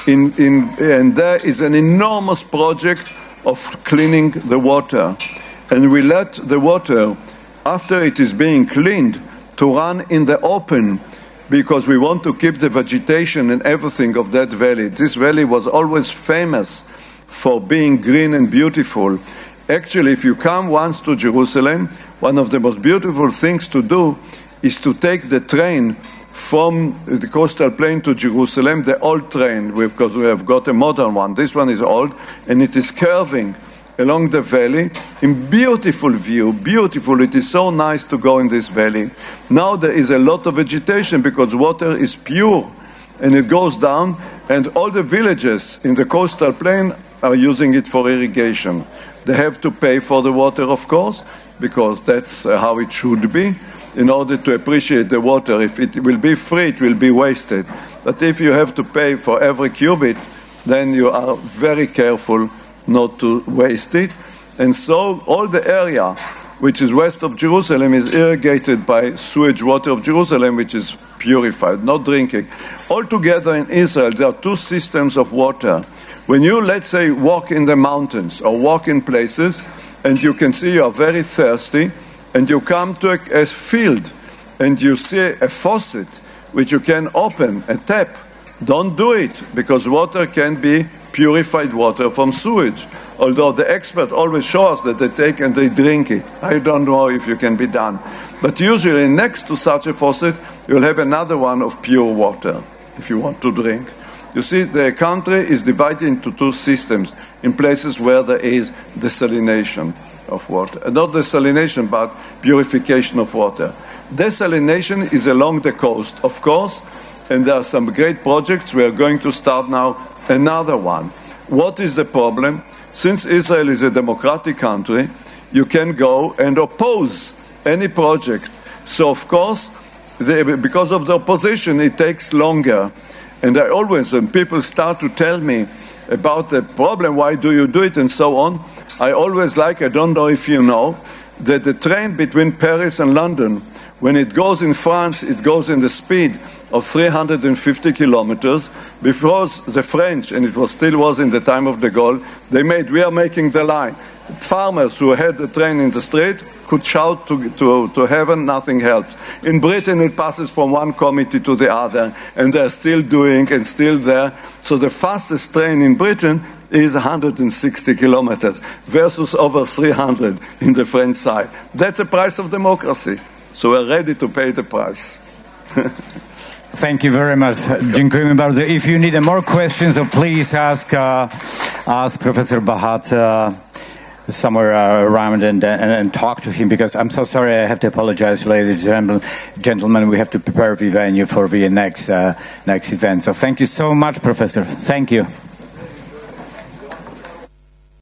and there is an enormous project of cleaning the water. And we let the water, after it is being cleaned, to run in the open, because we want to keep the vegetation and everything of that valley. This valley was always famous for being green and beautiful. Actually, if you come once to Jerusalem, one of the most beautiful things to do is to take the train from the coastal plain to Jerusalem, the old train, because we have got a modern one. This one is old, and it is curving along the valley in beautiful view. Beautiful. It is so nice to go in this valley. Now there is a lot of vegetation because water is pure, and it goes down, and all the villages in the coastal plain are using it for irrigation. They have to pay for the water, of course, because that's how it should be, in order to appreciate the water. If it will be free, it will be wasted. But if you have to pay for every cubit, then you are very careful not to waste it. And so all the area which is west of Jerusalem is irrigated by sewage water of Jerusalem, which is purified, not drinking. Altogether in Israel, there are two systems of water. When you, let's say, walk in the mountains or walk in places, and you can see you are very thirsty, and you come to a field, and you see a faucet which you can open, a tap, don't do it, because water can be purified water from sewage. Although the experts always show us that they take and they drink it. I don't know if it can be done. But usually next to such a faucet, you'll have another one of pure water, if you want to drink. You see, the country is divided into two systems in places where there is desalination of water. Not desalination, but purification of water. Desalination is along the coast, of course, and there are some great projects. We are going to start now another one. What is the problem? Since Israel is a democratic country, you can go and oppose any project. So, of course, because of the opposition, it takes longer. And I always, when people start to tell me about the problem, why do you do it, and so on, I always I don't know if you know, that the train between Paris and London, when it goes in France, it goes in the speed of 350 kilometers, because the French, and it still was in the time of de Gaulle, we are making the line. The farmers who had the train in the street could shout to heaven, nothing helps. In Britain, it passes from one committee to the other, and they're still doing and still there. So the fastest train in Britain is 160 kilometers versus over 300 in the French side. That's the price of democracy. So we're ready to pay the price. Thank you very much. Dziękujemy bardzo. If you need more questions, please ask Professor Bahat somewhere around and talk to him, because I'm so sorry, I have to apologize, ladies and gentlemen. We have to prepare the venue for the next event. So thank you so much, Professor. Thank you.